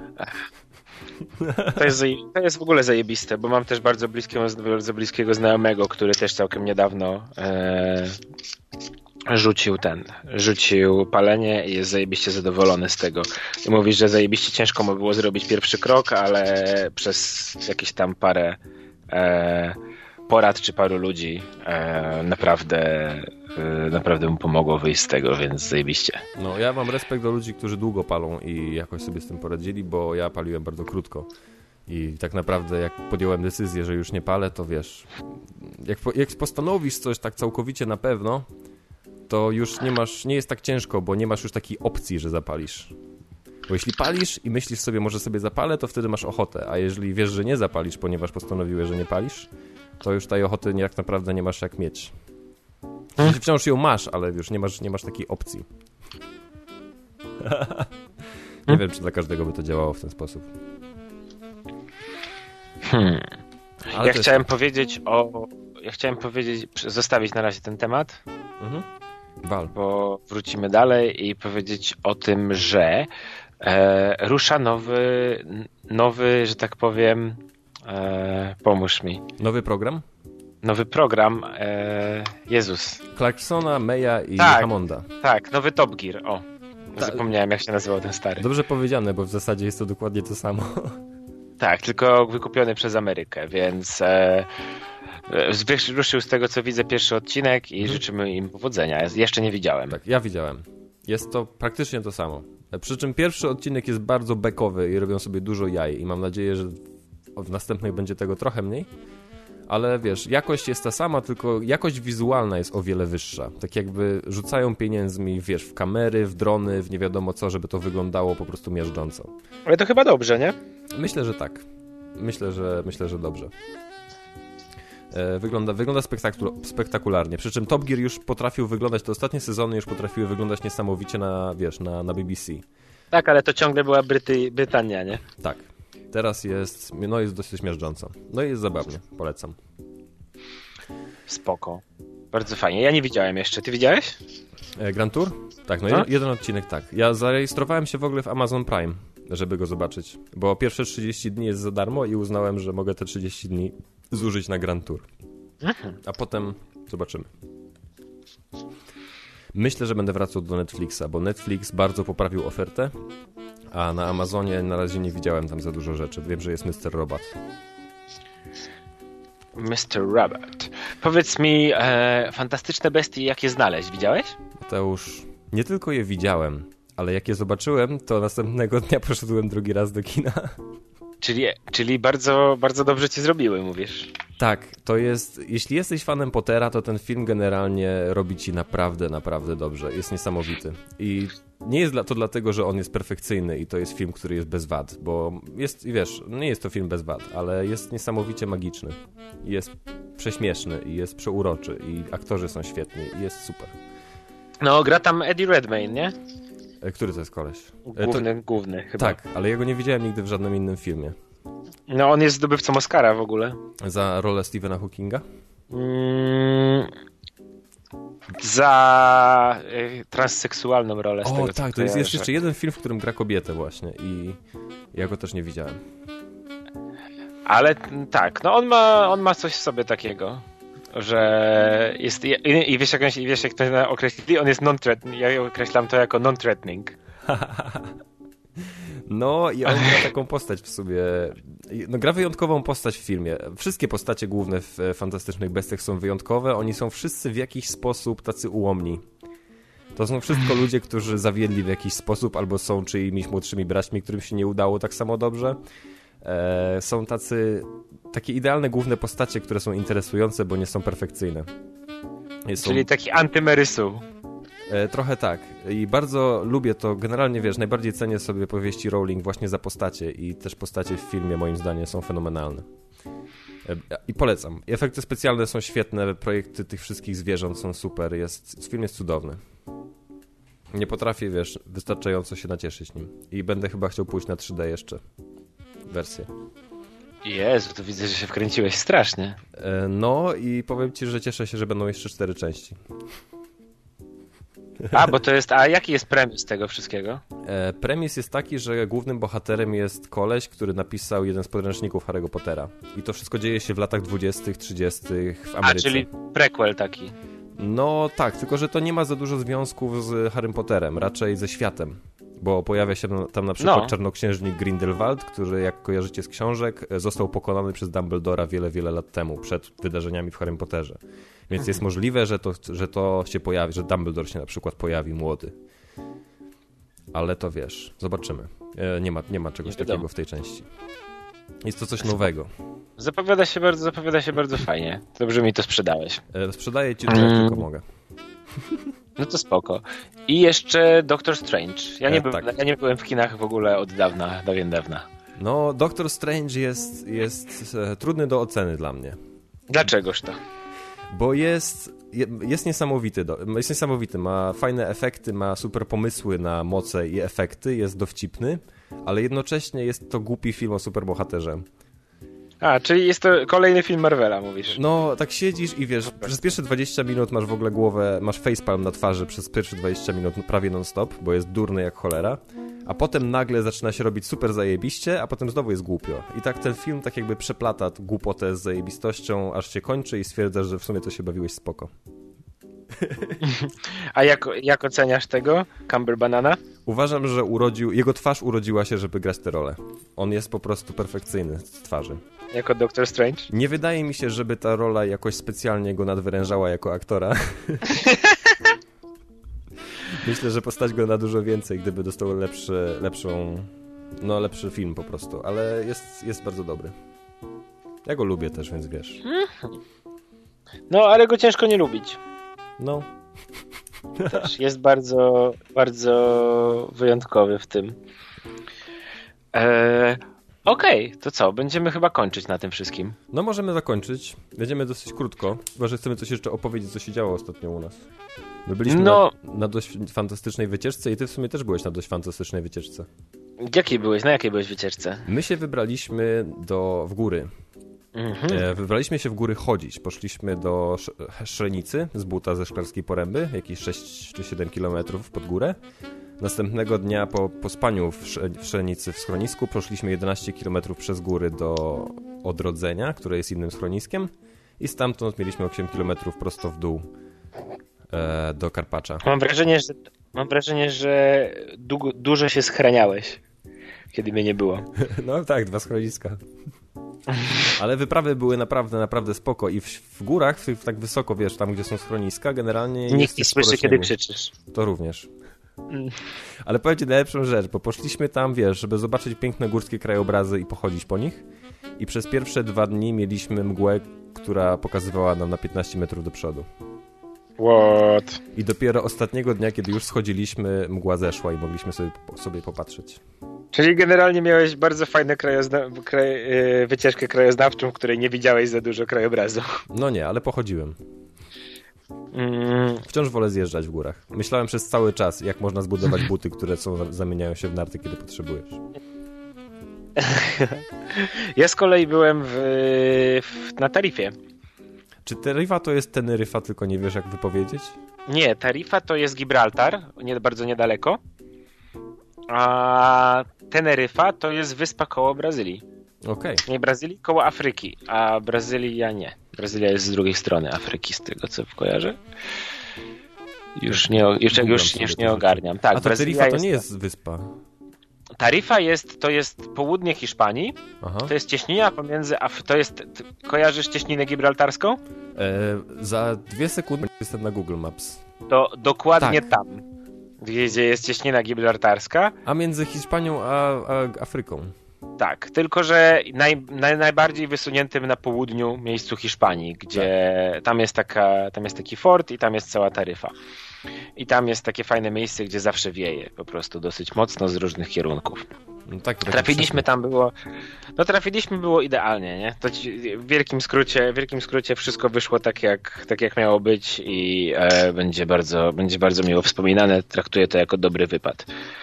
To jest w ogóle zajebiste, bo mam też bardzo bliskiego znajomego, który też całkiem niedawno rzucił palenie i jest zajebiście zadowolony z tego. I mówi, że zajebiście ciężko mu było zrobić pierwszy krok, ale przez jakieś tam parę porad czy paru ludzi naprawdę mu pomogło wyjść z tego, więc zajebiście. No, ja mam respekt do ludzi, którzy długo palą i jakoś sobie z tym poradzili, bo ja paliłem bardzo krótko. I tak naprawdę jak podjąłem decyzję, że już nie palę, to wiesz, jak postanowisz coś tak całkowicie na pewno, to już nie jest tak ciężko, bo nie masz już takiej opcji, że zapalisz. Bo jeśli palisz i myślisz sobie, może sobie zapalę, to wtedy masz ochotę, a jeżeli wiesz, że nie zapalisz, ponieważ postanowiłeś, że nie palisz, to już tej ochoty tak naprawdę nie masz jak mieć. Wciąż ją masz, ale już nie masz takiej opcji. Nie wiem, czy dla każdego by to działało w ten sposób. Ale Ja chciałem powiedzieć, zostawić na razie ten temat, bo wrócimy dalej i powiedzieć o tym, że rusza nowy, że tak powiem, pomóż mi. Nowy program? Nowy program, Jezus. Clarksona, Maya i Hammonda. Tak, nowy Top Gear, o. Zapomniałem, jak się nazywał ten stary. Dobrze powiedziane, bo w zasadzie jest to dokładnie to samo. Tak, tylko wykupiony przez Amerykę, więc ruszył z tego, co widzę, pierwszy odcinek i życzymy im powodzenia. Ja jeszcze nie widziałem. Tak, ja widziałem. Jest to praktycznie to samo. Przy czym pierwszy odcinek jest bardzo bekowy i robią sobie dużo jaj i mam nadzieję, że w następnych będzie tego trochę mniej. Ale wiesz, jakość jest ta sama, tylko jakość wizualna jest o wiele wyższa. Tak jakby rzucają pieniędzmi, wiesz, w kamery, w drony, w nie wiadomo co, żeby to wyglądało po prostu miażdżąco. Ale to chyba dobrze, nie? Myślę, że tak. Myślę, że dobrze. Wygląda spektakularnie. Przy czym Top Gear już potrafił wyglądać, te ostatnie sezony już potrafiły wyglądać niesamowicie na BBC. Tak, ale to ciągle była Brytania, nie? Tak. Teraz jest dosyć miażdżąco. No i jest zabawnie. Polecam. Spoko. Bardzo fajnie. Ja nie widziałem jeszcze. Ty widziałeś? Grand Tour? Tak, no jeden odcinek tak. Ja zarejestrowałem się w ogóle w Amazon Prime, żeby go zobaczyć. Bo pierwsze 30 dni jest za darmo i uznałem, że mogę te 30 dni zużyć na Grand Tour. A potem zobaczymy. Myślę, że będę wracał do Netflixa, bo Netflix bardzo poprawił ofertę, a na Amazonie na razie nie widziałem tam za dużo rzeczy. Wiem, że jest Mr. Robot. Mr. Robot. Powiedz mi, Fantastyczne Bestie, jak je znaleźć? Widziałeś? Mateusz, nie tylko je widziałem, ale jak je zobaczyłem, to następnego dnia poszedłem drugi raz do kina. Czyli bardzo, bardzo dobrze ci zrobiły, mówisz? Tak, to jest... Jeśli jesteś fanem Pottera, to ten film generalnie robi ci naprawdę, naprawdę dobrze. Jest niesamowity. I nie jest to dlatego, że on jest perfekcyjny i to jest film, który jest bez wad, bo jest, wiesz, nie jest to film bez wad, ale jest niesamowicie magiczny. Jest prześmieszny i jest przeuroczy i aktorzy są świetni i jest super. No, gra tam Eddie Redmayne, nie? Który to jest koleś? Główny chyba. Tak, ale ja go nie widziałem nigdy w żadnym innym filmie. No, on jest zdobywcą Oscara w ogóle. Za rolę Stephena Hawkinga? Za transseksualną rolę. Z tego, tak, to jest jeszcze jeden film, w którym gra kobietę właśnie i ja go też nie widziałem. Ale tak, no on ma coś w sobie takiego, że jest... I wiesz jak to określili? On jest non-threatening. Ja określam to jako non-threatening. No i on gra taką postać w sobie. No, gra wyjątkową postać w filmie. Wszystkie postacie główne w Fantastycznych Bestiach są wyjątkowe. Oni są wszyscy w jakiś sposób tacy ułomni. To są wszystko ludzie, którzy zawiedli w jakiś sposób albo są czyimiś młodszymi braćmi, którym się nie udało tak samo dobrze. Są takie idealne główne postacie, które są interesujące, bo nie są perfekcyjne. Czyli taki antymerysu. Trochę tak. I bardzo lubię to. Generalnie, wiesz, najbardziej cenię sobie powieści Rowling właśnie za postacie i też postacie w filmie moim zdaniem są fenomenalne. I polecam. Efekty specjalne są świetne, projekty tych wszystkich zwierząt są super, film jest cudowny. Nie potrafię, wiesz, wystarczająco się nacieszyć nim. I będę chyba chciał pójść na 3D jeszcze wersję. Jezu, to widzę, że się wkręciłeś strasznie. No i powiem ci, że cieszę się, że będą jeszcze 4 części. A jaki jest premis tego wszystkiego? Premis jest taki, że głównym bohaterem jest koleś, który napisał jeden z podręczników Harry'ego Pottera. I to wszystko dzieje się w latach 20., 30. w Ameryce. Czyli prequel taki. No tak, tylko że to nie ma za dużo związków z Harrym Potterem, raczej ze światem. Bo pojawia się tam na przykład czarnoksiężnik Grindelwald, który, jak kojarzycie z książek, został pokonany przez Dumbledora wiele, wiele lat temu, przed wydarzeniami w Harrym Potterze. Więc jest możliwe, że to się pojawi, że Dumbledore się na przykład pojawi młody. Ale to wiesz, zobaczymy. Nie ma czegoś takiego w tej części. Jest to coś nowego. Zapowiada się bardzo fajnie. Dobrze mi to sprzedałeś. Sprzedaję ci to, jak tylko mogę. No to spoko. I jeszcze Doctor Strange. Ja nie byłem w kinach w ogóle od dawien dawna. No, Doctor Strange jest trudny do oceny dla mnie. Dlaczegoż to? Bo jest niesamowity. Jest niesamowity. Ma fajne efekty, ma super pomysły na moce i efekty, jest dowcipny, ale jednocześnie jest to głupi film o superbohaterze. Czyli jest to kolejny film Marvela, mówisz? No, tak siedzisz i wiesz, przez pierwsze 20 minut masz w ogóle głowę, masz facepalm na twarzy przez pierwsze 20 minut prawie non-stop, bo jest durny jak cholera, a potem nagle zaczyna się robić super zajebiście, a potem znowu jest głupio. I tak ten film tak jakby przeplata głupotę z zajebistością, aż się kończy i stwierdzasz, że w sumie to się bawiłeś spoko. A jak oceniasz tego? Cumberbanana? Uważam, że jego twarz urodziła się, żeby grać tę rolę. On jest po prostu perfekcyjny z twarzy. Jako Doctor Strange? Nie wydaje mi się, żeby ta rola jakoś specjalnie go nadwyrężała jako aktora. Myślę, że postać go na dużo więcej, gdyby dostał lepszy film po prostu, ale jest bardzo dobry. Ja go lubię też, więc wiesz. No, ale go ciężko nie lubić. No. Też jest bardzo, bardzo wyjątkowy w tym. Okej, to co? Będziemy chyba kończyć na tym wszystkim. No możemy zakończyć. Będziemy dosyć krótko, chyba że chcemy coś jeszcze opowiedzieć, co się działo ostatnio u nas. My byliśmy na dość fantastycznej wycieczce i ty w sumie też byłeś na dość fantastycznej wycieczce. Na jakiej byłeś wycieczce? My się wybraliśmy w góry. Wybraliśmy się w góry chodzić. Poszliśmy do Szrenicy z buta ze Szklarskiej Poręby, jakieś 6 czy 7 kilometrów pod górę. Następnego dnia po spaniu w Szrenicy w schronisku poszliśmy 11 kilometrów przez góry do Odrodzenia, które jest innym schroniskiem, i stamtąd mieliśmy 8 kilometrów prosto w dół do Karpacza. Mam wrażenie, że dużo się schraniałeś, kiedy mnie nie było. No tak, 2 schroniska. Ale wyprawy były naprawdę spoko i w górach, tak wysoko, wiesz, tam gdzie są schroniska, generalnie... Nikt nie słyszy, kiedy krzyczysz. To również. Ale powiem ci najlepszą rzecz, bo poszliśmy tam, wiesz, żeby zobaczyć piękne górskie krajobrazy i pochodzić po nich, i przez pierwsze 2 dni mieliśmy mgłę, która pokazywała nam na 15 metrów do przodu. What? I dopiero ostatniego dnia, kiedy już schodziliśmy, mgła zeszła i mogliśmy sobie popatrzeć. Czyli generalnie miałeś bardzo fajną wycieczkę krajoznawczą, w której nie widziałeś za dużo krajobrazu. No nie, ale pochodziłem. Wciąż wolę zjeżdżać w górach. Myślałem przez cały czas, jak można zbudować buty, które zamieniają się w narty, kiedy potrzebujesz. Ja z kolei byłem na Tarifie. Czy Tarifa to jest Teneryfa, tylko nie wiesz, jak wypowiedzieć? Nie, Tarifa to jest Gibraltar, bardzo niedaleko. A Teneryfa to jest wyspa koło Brazylii. Okej. Nie Brazylii, koło Afryki, a Brazylia nie. Brazylia jest z drugiej strony Afryki, z tego co kojarzę. Już nie ogarniam. Tak, a to Tarifa to nie jest wyspa. Tarifa to jest południe Hiszpanii. Aha. To jest cieśnina pomiędzy... Kojarzysz cieśninę gibraltarską? Za 2 sekundy jestem na Google Maps. To dokładnie tam, gdzie jest cieśnina gibraltarska. A między Hiszpanią a Afryką. Tak, tylko że najbardziej wysuniętym na południu miejscu Hiszpanii, gdzie tam jest taki fort i tam jest cała Taryfa. I tam jest takie fajne miejsce, gdzie zawsze wieje po prostu dosyć mocno z różnych kierunków. No tak, trafiliśmy tam było idealnie, nie? To w wielkim skrócie wszystko wyszło tak jak miało być i będzie bardzo miło wspominane. Traktuję to jako dobry wypad.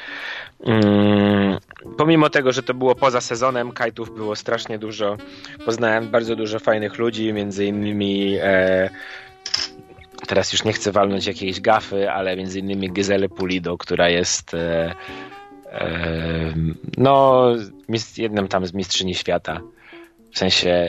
Pomimo tego, że to było poza sezonem, kajtów było strasznie dużo. Poznałem bardzo dużo fajnych ludzi, między innymi teraz już nie chcę walnąć jakiejś gafy, ale między innymi Giselle Pulido, która jest jednym tam z mistrzyni świata. W sensie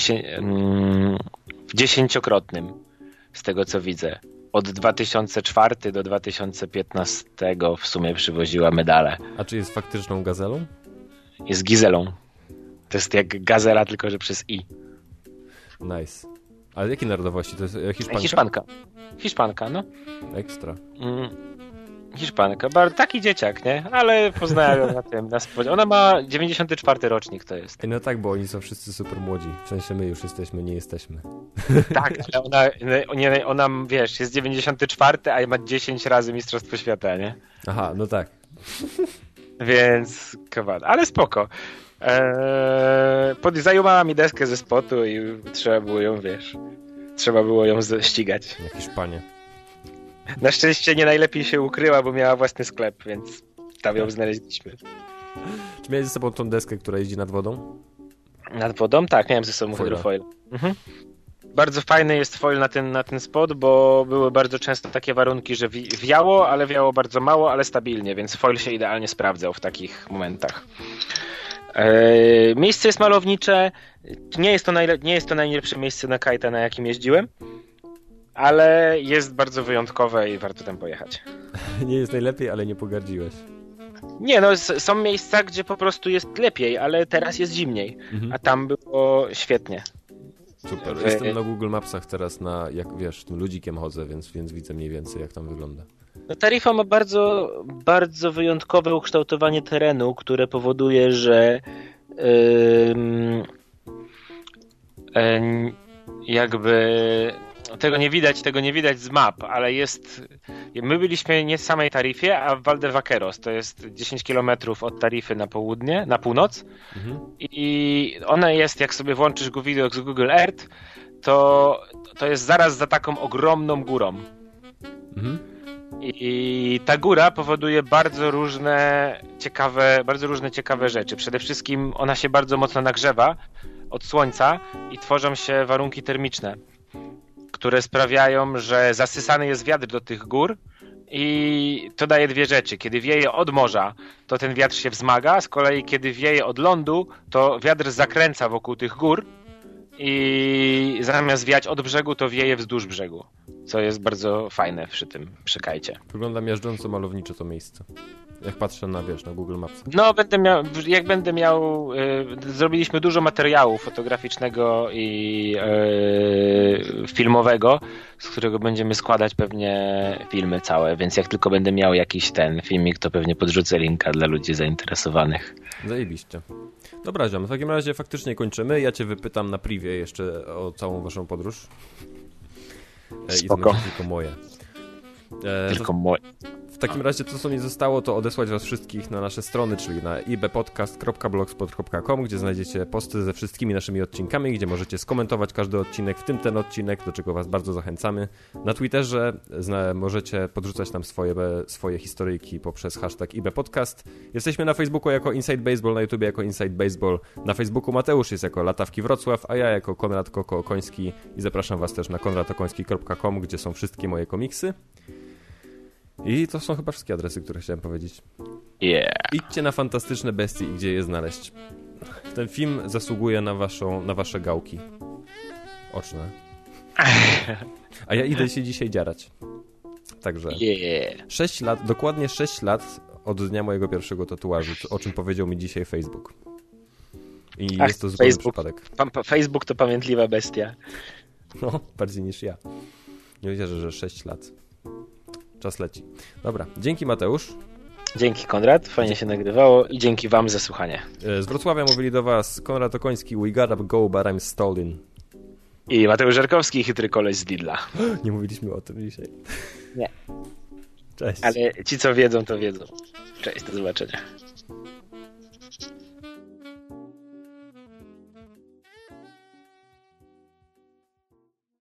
10-krotnym z tego co widzę. Od 2004 do 2015 w sumie przywoziła medale. A czy jest faktyczną gazelą? Jest Gizelą. To jest jak gazela, tylko że przez i. Nice. Ale jakiej narodowości? To jest Hiszpanka? Hiszpanka, no. Ekstra. Hiszpanka. Taki dzieciak, nie? Ale poznałem ją na spodzie. Ona ma 94 rocznik to jest. No tak, bo oni są wszyscy super młodzi. W sensie my już jesteśmy, nie jesteśmy. Tak, ale ona wiesz, jest 94, a ma 10 razy Mistrzostwo Świata, nie? Aha, no tak. Więc, ale spoko. Zajmowała mi deskę ze spotu i trzeba było ją ścigać. Jak Hiszpanie. Na szczęście nie najlepiej się ukryła, bo miała własny sklep, więc tam ją znaleźliśmy. Czy miałeś ze sobą tą deskę, która jeździ nad wodą? Nad wodą? Tak, miałem ze sobą hydrofoil. Mhm. Bardzo fajny jest foil na ten spot, bo były bardzo często takie warunki, że wiało, ale wiało bardzo mało, ale stabilnie, więc foil się idealnie sprawdzał w takich momentach. Miejsce jest malownicze. Nie jest to najlepsze miejsce na kajta, na jakim jeździłem, ale jest bardzo wyjątkowe i warto tam pojechać. Nie jest najlepiej, ale nie pogardziłeś. Nie, są miejsca, gdzie po prostu jest lepiej, ale teraz jest zimniej, a tam było świetnie. Super. Jestem na Google Mapsach teraz, jak wiesz, tym ludzikiem chodzę, więc widzę mniej więcej, jak tam wygląda. No, Tarifa ma bardzo, bardzo wyjątkowe ukształtowanie terenu, które powoduje, że tego nie widać z map, ale my byliśmy nie w samej Tarifie, a w Valdevaqueros, to jest 10 km od Tarify na północ i ona jest, jak sobie włączysz widok z Google Earth, to jest zaraz za taką ogromną górą. I ta góra powoduje bardzo różne ciekawe rzeczy. Przede wszystkim ona się bardzo mocno nagrzewa od słońca i tworzą się warunki termiczne, które sprawiają, że zasysany jest wiatr do tych gór i to daje dwie rzeczy. Kiedy wieje od morza, to ten wiatr się wzmaga, z kolei kiedy wieje od lądu, to wiatr zakręca wokół tych gór i zamiast wiać od brzegu, to wieje wzdłuż brzegu, co jest bardzo fajne przy kajcie. Wygląda miażdżąco malowniczo to miejsce. Jak patrzę na Google Maps. No, zrobiliśmy dużo materiału fotograficznego i filmowego, z którego będziemy składać pewnie filmy całe, więc jak tylko będę miał jakiś ten filmik, to pewnie podrzucę linka dla ludzi zainteresowanych. Zajebiście. Dobra, Ziom, w takim razie faktycznie kończymy. Ja cię wypytam na privie jeszcze o całą waszą podróż. i to będzie tylko moje. Tylko moje. W takim razie to, co mi zostało, to odesłać was wszystkich na nasze strony, czyli na ibpodcast.blogspot.com, gdzie znajdziecie posty ze wszystkimi naszymi odcinkami, gdzie możecie skomentować każdy odcinek, w tym ten odcinek, do czego was bardzo zachęcamy. Na Twitterze możecie podrzucać nam swoje historyjki poprzez hashtag ibpodcast. Jesteśmy na Facebooku jako Inside Baseball, na YouTube jako Inside Baseball. Na Facebooku Mateusz jest jako Latawki Wrocław, a ja jako Konrad Koko Okoński i zapraszam was też na konradokoński.com, gdzie są wszystkie moje komiksy. I to są chyba wszystkie adresy, które chciałem powiedzieć. Idźcie na Fantastyczne Bestie, gdzie je znaleźć. Ten film zasługuje na wasze gałki oczne. A ja idę się dzisiaj dziarać. Także 6 lat, dokładnie 6 lat od dnia mojego pierwszego tatuażu, o czym powiedział mi dzisiaj Facebook. I jest to zupełny przypadek. Facebook to pamiętliwa bestia. No, bardziej niż ja. Nie wierzę, że 6 lat. Czas leci. Dobra, dzięki Mateusz. Dzięki Konrad, fajnie się nagrywało i dzięki wam za słuchanie. Z Wrocławia mówili do was Konrad Okoński, we gotta go, but I'm stolen. I Mateusz Żerkowski, chytry koleś z Lidla. Nie mówiliśmy o tym dzisiaj. Nie. Cześć. Ale ci co wiedzą, to wiedzą. Cześć, do zobaczenia.